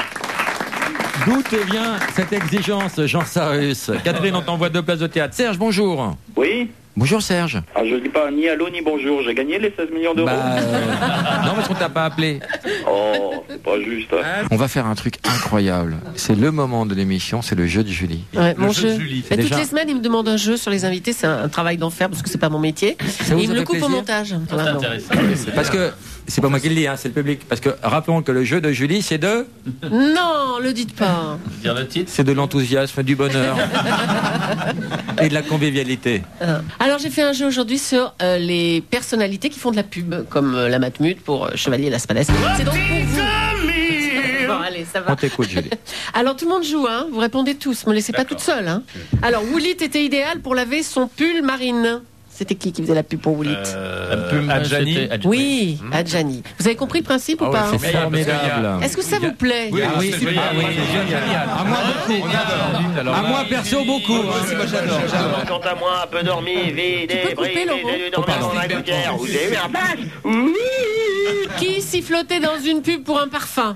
D'où te vient cette exigence, Jean Sarus? Catherine, on t'envoie deux places de théâtre. Serge, bonjour. Oui. Bonjour, Serge. Ah, je dis pas ni allô ni bonjour. J'ai gagné les seize millions d'euros. Bah, euh, non, parce qu'on t'a pas appelé. Oh, c'est pas juste. On va faire un truc incroyable. C'est le moment de l'émission, c'est le jeu de Julie. Ouais, mon jeu. C'est Mais déjà- Toutes les semaines, il me demande un jeu sur les invités. C'est un, un travail d'enfer parce que c'est pas mon métier. Ça Et vous il me a le fait coupe au plaisir montage. Voilà, donc. Parce que c'est pas moi qui le dis, hein, c'est le public. Parce que rappelons que le jeu de Julie, c'est de, Non, le dites pas. Dire le titre. c'est de l'enthousiasme, du bonheur et de la convivialité. Euh, Alors j'ai fait un jeu aujourd'hui sur euh, les personnalités qui font de la pub, comme euh, la Matmut pour euh, Chevalier Las Palais. C'est donc pour vous. Bon, allez, ça va. On t'écoute, Julie. Alors tout le monde joue, hein. Vous répondez tous, me laissez pas toute seule. Hein. Alors Woolit était idéal pour laver son pull marine. C'était qui qui faisait la pub pour Woolit Euh, Adjani. c'était Adjani. Oui, Adjani. Vous avez compris le principe ou pas Ah c'est formidable. Est-ce que ça vous plaît Oui, oui, c'est super. génial. Ah oui, C'est génial. À moi, beaucoup. À moi, perso, beaucoup. Moi, j'adore. Quant à moi, un peu dormi, vide peux et couper, brisé, Laurent j'ai dû dormir dans la gouttière. Vous avez eu un flash? Oui. Qui sifflotait dans une pub pour un parfum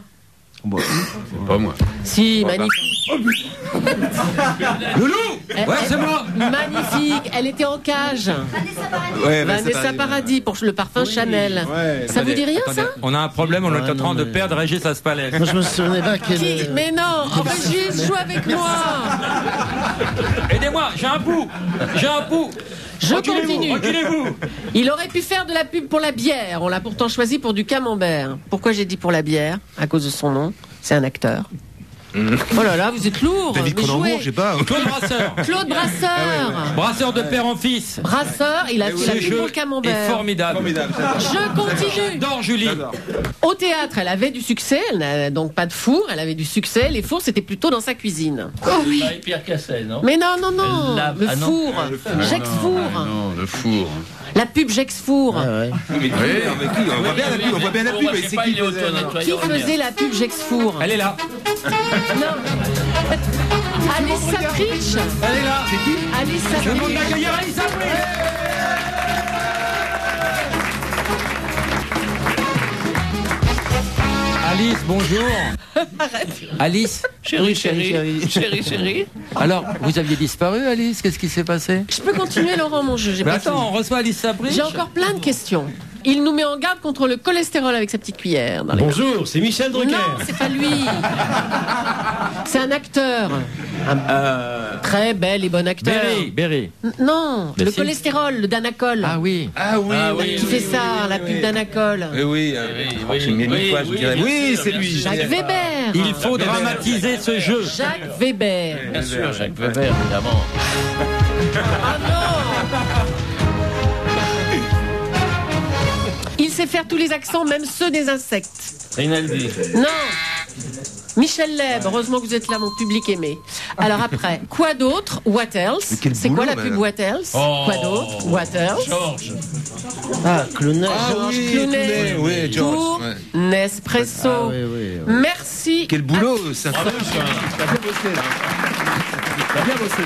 Pas moi. Si, magnifique. Loulou. Elle- Ouais, c'est elle- moi. Magnifique, elle était en cage. Ouais, Vanessa Paradis pour le parfum Chanel. Ça vous dit rien, Attendez, ça on a un problème, on est en non, train de mais- perdre Régis Aspalais. Moi, je me souvenais pas Qui qu'elle. Mais non, oh, Régis, joue avec moi. Aidez-moi, j'ai un pouls. J'ai un pouls. Je Reculez-vous, continue. reculez-vous. Il aurait pu faire de la pub pour la bière. On l'a pourtant choisi pour du camembert. Pourquoi j'ai dit pour la bière? À cause de son nom. C'est un acteur. Oh là là, vous êtes lourd. David Mais Cronenbourg, jouez. je sais pas. Claude Brasseur. Claude Brasseur. Brasseur de père en fils. Brasseur, il a fait la Ce pub jeu pour le est camembert. formidable. Je continue. J'adore Julie. Au théâtre, elle avait du succès. Elle n'a donc pas de four. Elle avait du succès. Les fours, c'était plutôt dans sa cuisine. Oh oui. Marie-Pierre Cassel, non? Mais non, non, non. Elle lave- Le ah non. four. Ah, Gex non, Four. Non, le four. La pub Gex Four. Mais qui, mais qui On voit bien la pub, on voit bien la pub. Je Et sais c'est pas, qui il est faisait, alors Qui faisait la pub Gex Four? Elle est là. Non. Alice Sapritch. Elle est là. C'est qui? Alice Je vous demande Sapritch. d'accueillir Alice Sapritch. Alice, bonjour. Alice. Chérie, chérie, chérie, chérie. Alors, vous aviez disparu, Alice. Qu'est-ce qui s'est passé? Je peux continuer, Laurent, mon jeu. J'ai Mais pas attends, fini. on reçoit Alice Sapritch. J'ai encore plein de questions. Il nous met en garde contre le cholestérol avec sa petite cuillère. Dans les Bonjour, c'est Michel Drucker. Non, c'est pas lui. C'est un acteur. Un très bel et bon acteur. Berry, Berry. N- Non, Mais le si. cholestérol, le Danacol. Ah oui. Ah oui, Ah oui. Qui fait ça, la pub Danacol. Oui, oui. euh, oui, j'ai mis oui, mille fois, je oui, dirais. bien Oui, sûr, c'est bien lui. sûr. Jacques Weber. Il faut dramatiser ce jeu. Jacques Weber. Bien sûr, Jacques Weber, évidemment. Ah non. Il sait faire tous les accents, même ceux des insectes. Rinaldi. Non. Michel Leb, heureusement que vous êtes là, mon public aimé. Alors après, quoi d'autre? What else? quel C'est quoi boulot, la pub madame. What else? Oh. Quoi d'autre? What else? Georges. Ah, Clooney. Ah Georges oui, Clooney. Clooney, oui, George. Pour Ouais. Nespresso. Ah oui, oui, oui. Merci. Quel boulot, ça. Bravo, Charles. T'as bien bossé, là. T'as bien bossé.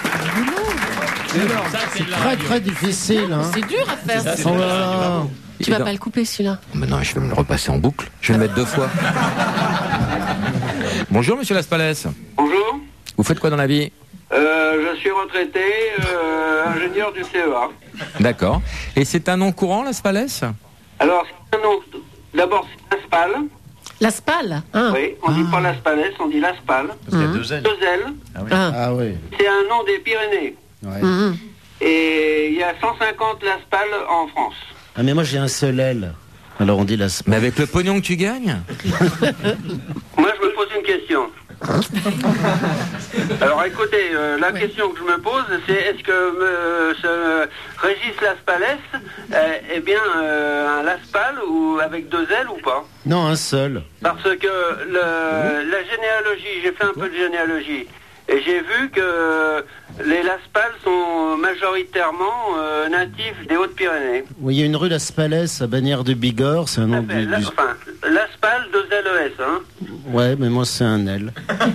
Ça, c'est de la Très, radio. très difficile. Hein. C'est dur à faire. Ça, ça. c'est Oh de la là radio. là. Tu vas pas le couper celui-là. Maintenant, je vais me le repasser en boucle. Je vais le mettre deux fois. Bonjour, monsieur Laspalès. Bonjour. Vous faites quoi dans la vie? Euh, je suis retraité, euh, ingénieur du C E A. D'accord. Et c'est un nom courant, la Spalès? Alors, c'est un nom. D'abord, c'est l'Aspal. L'Aspal hein. Oui, on dit pas l'Aspalès, on dit l'Aspal. Parce qu'il y a deux ailes. Deux ailes. Ah oui. Ah. Ah oui. C'est un nom des Pyrénées. Ouais. Mhm. Et il y a cent cinquante l'Aspal en France. Ah, mais moi j'ai un seul aile. Alors on dit la Mais avec le pognon que tu gagnes? Moi, je me pose une question. Alors, écoutez, euh, la question que je me pose, c'est est-ce que euh, ce Régis Laspalès euh, est bien euh, un Laspal ou avec deux ailes ou pas? Non, un seul. Parce que le, la généalogie, j'ai fait un peu de généalogie, et j'ai vu que les Laspal sont majoritairement euh, natifs des Hautes-Pyrénées. Oui, il y a une rue Laspalès à Bagnères de Bigorre, c'est un nom du, La, du... enfin, Laspal, deux L E S, hein. Ouais, mais moi c'est un L.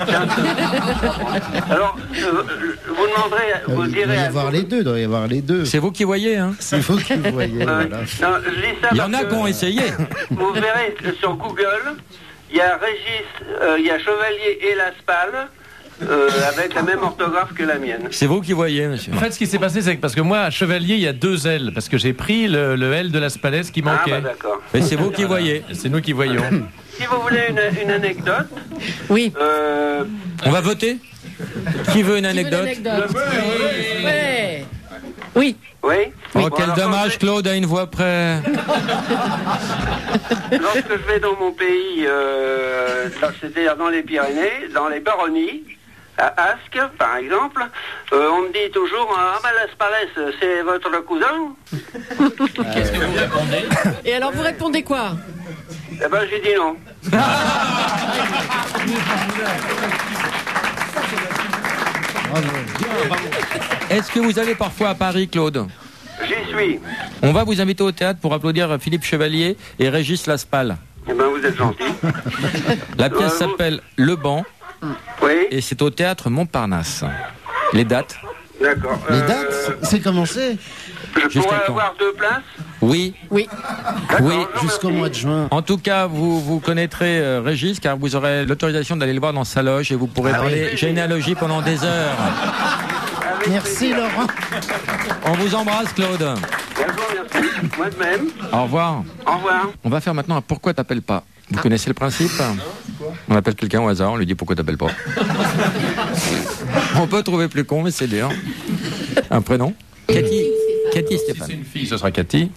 Alors, euh, vous demanderez, vous Il direz... doit y à- avoir les deux, il doit y avoir les deux. C'est vous qui voyez, hein? C'est vous qui voyez, Euh, voilà. non, je dis ça Il y en parce a que qui ont essayé. Vous verrez que sur Google, il y a Régis, euh, il y a Chevalier et Laspal, euh, avec la même orthographe que la mienne. C'est vous qui voyez, monsieur. En fait, ce qui s'est passé, c'est que parce que moi, à Chevalier, il y a deux L, parce que j'ai pris le, le L de la Spalès qui Ah, manquait. bah d'accord. Mais c'est vous qui Voilà. voyez. C'est nous qui voyons. Si vous voulez une, une anecdote, Oui. euh, On va voter? Qui veut une Qui veut anecdote? l'anecdote? Ouais. Oui. oui. Oh, Bon, quel alors, dommage, Claude a une voix près. Lorsque je vais dans mon pays, euh, dans- c'est-à-dire dans les Pyrénées, dans les Baronnies, à Asque, par exemple, euh, on me dit toujours « Ah, bah, Laspalès, c'est votre cousin ?» Qu'est-ce que vous répondez? Et alors vous répondez quoi? Eh ben, j'ai dit non. Est-ce que vous allez parfois à Paris, Claude? J'y suis. On va vous inviter au théâtre pour applaudir Philippe Chevalier et Régis Laspal. Eh ben, vous êtes gentil. La pièce Euh, vous- s'appelle Le Banc Oui, et c'est au théâtre Montparnasse. Les dates? d'accord. Les Euh, dates, c'est commencé Je Jusqu'à pourrais quand? avoir deux places? Oui. Oui. Oui. jusqu'au mois de juin. En tout cas, vous, vous connaîtrez euh, Régis car vous aurez l'autorisation d'aller le voir dans sa loge et vous pourrez Ah parler oui. généalogie pendant des heures. Avec Merci plaisir. Laurent. On vous embrasse, Claude. D'accord, merci. Moi de même. Au revoir. Au revoir. On va faire maintenant un pourquoi t'appelles pas. Vous connaissez le principe? On appelle quelqu'un au hasard, on lui dit pourquoi t'appelles pas. On peut trouver plus con, mais c'est dur. Un prénom? Cathy. Cathy Si Stéphane. c'est une fille, ce sera Cathy.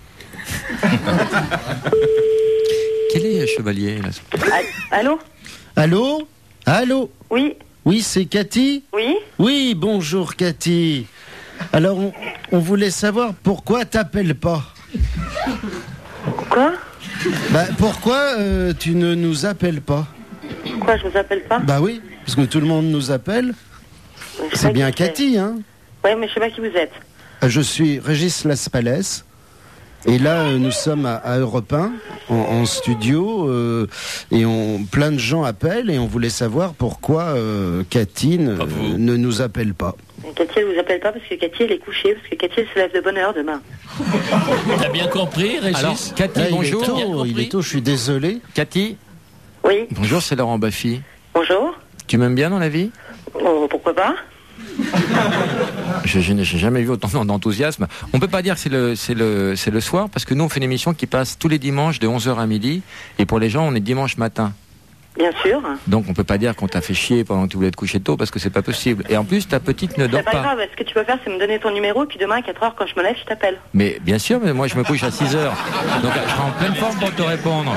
Quel est Chevalier là? Allô? Allô? Allô? Oui? Oui, c'est Cathy? Oui? Oui, bonjour Cathy. Alors, on, on voulait savoir pourquoi t'appelles pas. Quoi? Bah, pourquoi euh, tu ne nous appelles pas? Quoi, je vous appelle pas? Bah oui, parce que tout le monde nous appelle. Je sais C'est pas bien qui c'est. Cathy, hein? Oui, mais je sais pas qui vous êtes. Je suis Régis Laspalès. Et là, euh, nous sommes à, à Europe un, en, en studio, euh, et on, plein de gens appellent, et on voulait savoir pourquoi euh, Cathy ne, ne nous appelle pas. Et Cathy, elle vous appelle pas parce que Cathy, elle est couchée, parce que Cathy, elle se lève de bonne heure demain. T'as bien compris, Régis? Alors, Cathy, Ah, il est bonjour. Bien tôt, compris. il est tôt, je suis désolé. Cathy, Oui? bonjour, c'est Laurent Baffy. Bonjour? Tu m'aimes bien dans la vie? Oh, pourquoi pas? Je, je n'ai jamais vu autant d'enthousiasme. On peut pas dire que c'est le, c'est le, c'est le soir, parce que nous, on fait une émission qui passe tous les dimanches de onze heures à midi, et pour les gens, on est dimanche matin. Bien sûr. Donc, on peut pas dire qu'on t'a fait chier pendant que tu voulais te coucher tôt, parce que c'est pas possible. Et en plus, ta petite ne dort C'est pas pas. grave, ce que tu peux faire, c'est me donner ton numéro, et puis demain à quatre heures, quand je me lève, je t'appelle. Mais bien sûr, mais moi, je me couche à six heures. Donc, je serai en pleine forme pour te répondre.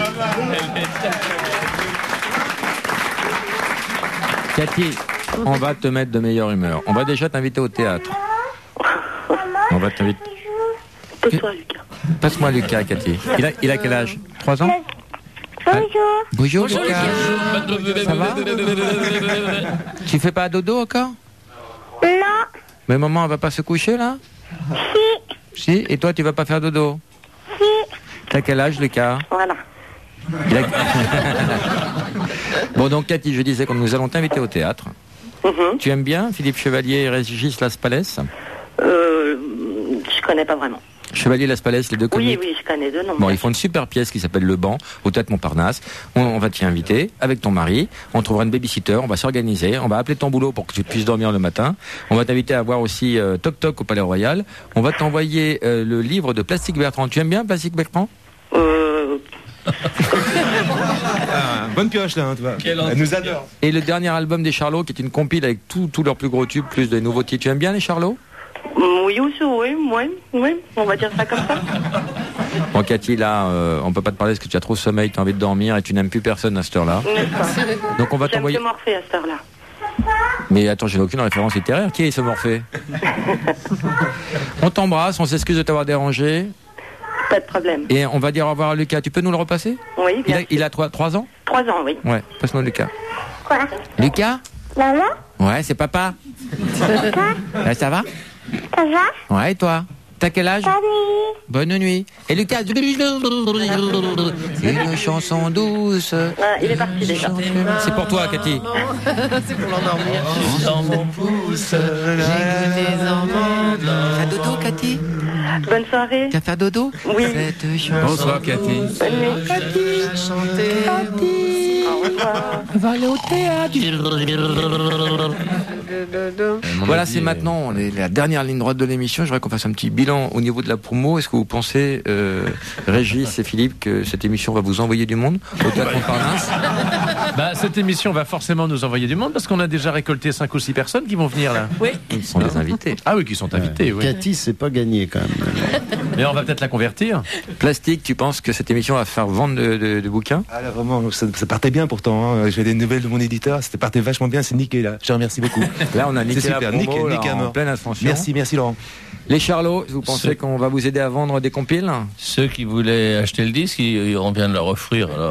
Cathy, on va te mettre de meilleure humeur. On va déjà t'inviter au théâtre. On va t'inviter. Tais-toi, Lucas. Passe-moi Lucas, Cathy. Il a, il a quel âge? Trois ans? Bonjour. Bonjour, Bonjour, Lucas. Lucas. Ça va? Tu fais pas dodo encore? Non. Mais maman, elle va pas se coucher là? Si. Si? Et toi, tu vas pas faire dodo? Si. T'as quel âge, Lucas? Voilà. Il a- Bon, donc, Cathy, je disais que nous allons t'inviter au théâtre. Mhm. Tu aimes bien Philippe Chevalier et Régis Laspalès? Euh, je connais pas vraiment. Chevalier Las Palais, les deux comiques. Oui, oui, je connais deux noms. Bon, ils font une super pièce qui s'appelle Le Banc, au Théâtre Montparnasse. On, on va t'y inviter avec ton mari. On trouvera une babysitter. On va s'organiser. On va appeler ton boulot pour que tu puisses dormir le matin. On va t'inviter à voir aussi euh, Toc Toc au Palais Royal. On va t'envoyer euh, le livre de Plastique Bertrand. Tu aimes bien Plastique Bertrand? Euh... Ah, bonne pioche là, hein, tu vois. Elle nous adore. Et le dernier album des Charlots, qui est une compile avec tous tous leurs plus gros tubes, plus des nouveaux titres. Tu aimes bien les Charlots? Oui, oui, oui, oui, oui, on va dire ça comme ça. Bon, Cathy, là, euh, on peut pas te parler parce que tu as trop sommeil, tu as envie de dormir et tu n'aimes plus personne à cette heure-là. Donc on va J'aime t'envoyer. que Morphée à cette heure-là. Mais attends, j'ai aucune référence littéraire. Qui est ce Morphée? On t'embrasse, on s'excuse de t'avoir dérangé. Pas de problème. Et on va dire au revoir à Lucas. Tu peux nous le repasser? Oui, Il bien a, sûr. il a trois, trois ans? Trois ans, oui. Ouais, passe-nous Lucas. Quoi? Lucas? Maman? Ouais, c'est papa. Ouais, ça va? Ça va? Ouais, et toi? T'as quel âge? Bonne nuit. Et Lucas, c'est une chanson douce. Ah, il est parti déjà. C'est pour toi, Cathy. C'est pour l'endormir. Dans mon pouce, j'ai les amandes. T'as dodo, Cathy? Bonne soirée. T'as fait dodo? Oui. Bonsoir, Cathy. Bonne nuit. Cathy, chanter. Cathy. Au revoir. On va aller au théâtre. Voilà, c'est maintenant les- la dernière ligne droite de l'émission. Je voudrais qu'on fasse un petit bilan au niveau de la promo. Est-ce que vous pensez, euh, Régis et Philippe, que cette émission va vous envoyer du monde au Théâtre Montparnasse? Bah, cette émission va forcément nous envoyer du monde parce qu'on a déjà récolté cinq ou six personnes qui vont venir là. Oui. Ils sont les invités. Ah oui, qui sont invités, oui. Cathy, c'est pas gagné quand même. Mais on va peut-être la convertir. Plastique, tu penses que cette émission va faire vendre de, de- de bouquins? Ah là, vraiment, ça, ça partait bien pourtant. Hein. J'ai des nouvelles de mon éditeur, c'était partait vachement bien, c'est niqué là. Je te remercie beaucoup. Là, on a niqué C'est la super, promo, niqué, là, niqué à en mort. pleine ascension. Merci, merci Laurent. Les Charlots, vous pensez C'est- qu'on va vous aider à vendre des compiles? Ceux qui voulaient acheter le disque, ils, ils- on vient de leur offrir. Alors.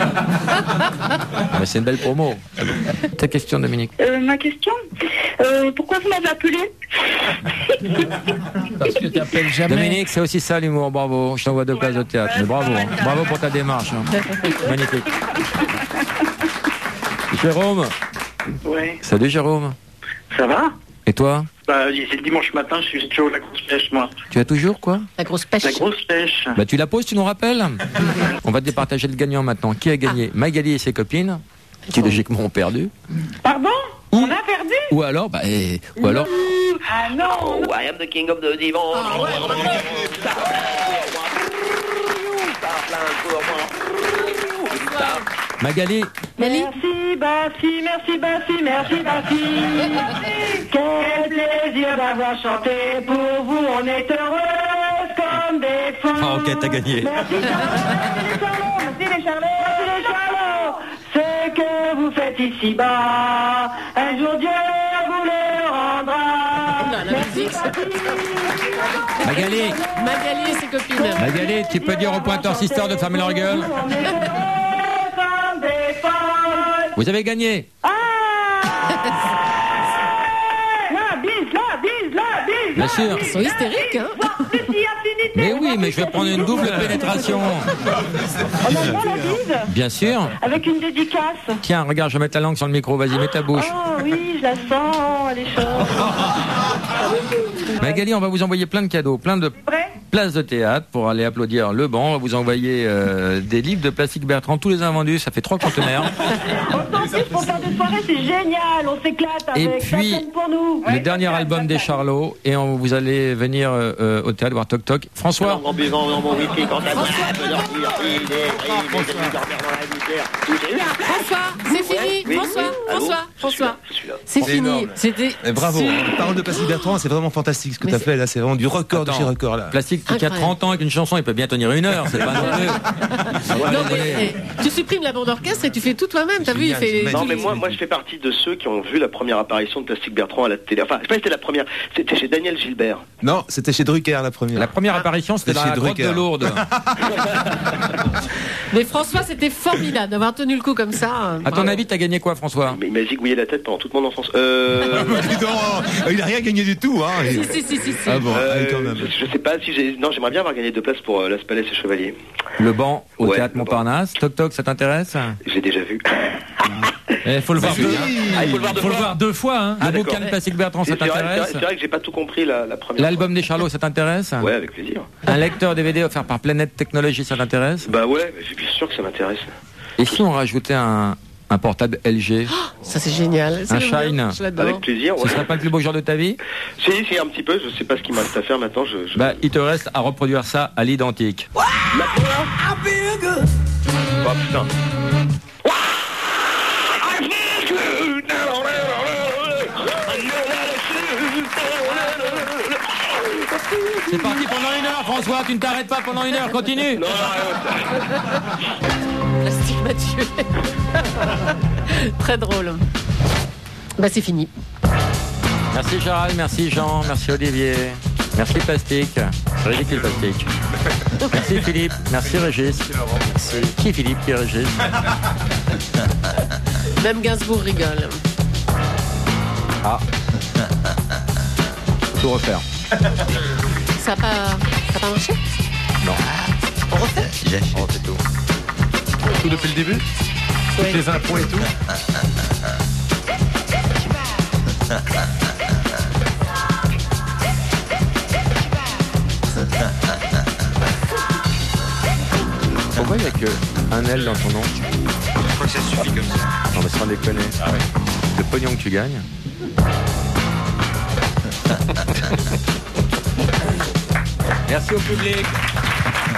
Mais c'est une belle promo. Ta question, Dominique? Euh, ma question, euh, pourquoi vous m'avez appelé? Parce que tu n'appelles jamais. Dominique, c'est aussi ça l'humour, bravo. Je t'envoie deux places de théâtre. Mais bravo, hein. Bravo pour ta démarche. hein. Magnifique. Jérôme. Ouais, Salut Jérôme. ça va? Et toi? Bah, c'est le dimanche matin, je suis toujours la grosse pêche, moi. Tu as toujours quoi? La grosse pêche. La grosse pêche. Bah tu la poses, tu nous rappelles? On va te départager le gagnant maintenant. Qui a gagné? Magali et ses copines, qui logiquement ont perdu. Pardon? On a perdu? Ou alors, bah, eh, ou alors, Ah non! Oh, I am the king of the divan. Magali. Mali? Merci, Bafi, merci, Bafi, merci, Bafi. Quel plaisir d'avoir chanté pour vous, on est heureuses comme des fous. Ah, ok, t'as gagné. Merci, Charlots, merci les Charlots, merci les Charlots. Ce que vous faites ici-bas, un jour Dieu vous le rendra. Merci, Bafi. Magali. Magali et ses copines. Magali, tu peux dire au pointeur sister de fermer leur gueule? On est heureux comme des folles. Vous avez gagné. Ah! La bise, la bise, la bise. Bien sûr. Ils sont hystériques, hein? Mais oui, mais je vais prendre une double pénétration. On a droit à la bise? Bien sûr. Avec une dédicace. Tiens, regarde, je vais mettre la langue sur le micro. Vas-y, mets ta bouche. Oh oui, je la sens, elle est chaude. Magali, on va vous envoyer plein de cadeaux, plein de places de théâtre pour aller applaudir Le Banc. On va vous envoyer euh, des livres de Plastique Bertrand, tous les invendus. Ça fait trois conteneurs. En plus, pour faire des soirées, c'est génial. On s'éclate Et avec. puis, Ça sonne pour nous. Le dernier album des Charlots. Et on, vous allez venir euh, euh, au théâtre voir Toc Toc. François. En buvant dans mon whisky quand à moi, je peux dormir, il est, il est, je vais dormir dans la misère. Tout est- François, c'est fini. Oui, François, oui. Allô François, François. Celui-là. C'est C'est fini. énorme. C'était. Eh, bravo, su- hein. Parole de Plastique Bertrand, c'est vraiment fantastique ce que tu as fait là, c'est vraiment du record de Attends, chez record là. Plastique qui a Incroyable. trente ans avec une chanson, il peut bien tenir une heure. C'est pas non plus. Non, mais, eh, tu supprimes la bande orchestre et tu fais tout toi-même. T'as vu, il fait. génial. Non, tous mais les- moi, moi, je fais partie de ceux qui ont vu la première apparition de Plastique Bertrand à la télé. Enfin, je sais pas si c'était la première. C'était chez Daniel Gilbert. Non, c'était chez Drucker la première. La première apparition, c'était dans Chez la grotte Drucker. de Lourdes. Mais François, c'était formidable d'avoir tenu le coup comme ça. À ton avis, t'as gagné quoi, François? Mais il m'a zigouillé la tête pendant toute mon enfance. Euh. Non, il a rien gagné du tout, hein. Si, si, si, si, si. Ah bon, euh, allez, quand même. je, je sais pas si j'ai. Non, j'aimerais bien avoir gagné deux places pour euh, Las Palais et Chevalier. Le Banc au Ouais, théâtre Le Banc. Montparnasse. Toc Toc, ça t'intéresse? J'ai déjà vu. Il faut le voir Bah, deux, oui. hein. Ah, il faut le voir deux Faut le fois. voir deux fois. Hein. Ah, le d'accord. bouquin de Plastic Bertrand, ça C'est vrai, c'est t'intéresse? vrai- C'est vrai que j'ai pas tout compris la, la première. L'album des Charlots, ça t'intéresse? Ouais, avec plaisir. Un lecteur D V D offert par Planète Technologies, ça t'intéresse? Bah ouais, mais bien sûr que ça m'intéresse. Et si on rajoutait un, un portable L G? Ça, c'est génial. C'est Un le Shine? mien, je l'adore. Avec plaisir. Ce Ouais. serait pas le plus beau jour de ta vie? Si, si, un petit peu. Je sais pas ce qu'il me reste à faire maintenant. Je, je... Bah, il te reste à reproduire ça à l'identique. Maintenant là Oh putain. C'est parti pendant une heure, François, tu ne t'arrêtes pas pendant une heure, continue. Non, Plastique m'a tué. Très drôle. Bah, c'est fini. Merci Gérald, merci Jean, merci Olivier, merci Plastique. C'est ridicule Plastique. Merci Philippe, merci Régis. Qui est Philippe, qui est Régis? Même Gainsbourg rigole. Ah. Faut tout refaire. Ça n'a pas, ça a pas marché? Non. On refait? Oh, c'est tout. Tout depuis le début? Toutes les impôts et tout? Pourquoi il n'y a que un L dans ton nom? Je crois que ça suffit comme ça. Non mais sans déconner. Ah ouais. Le pognon que tu gagnes. Merci au public.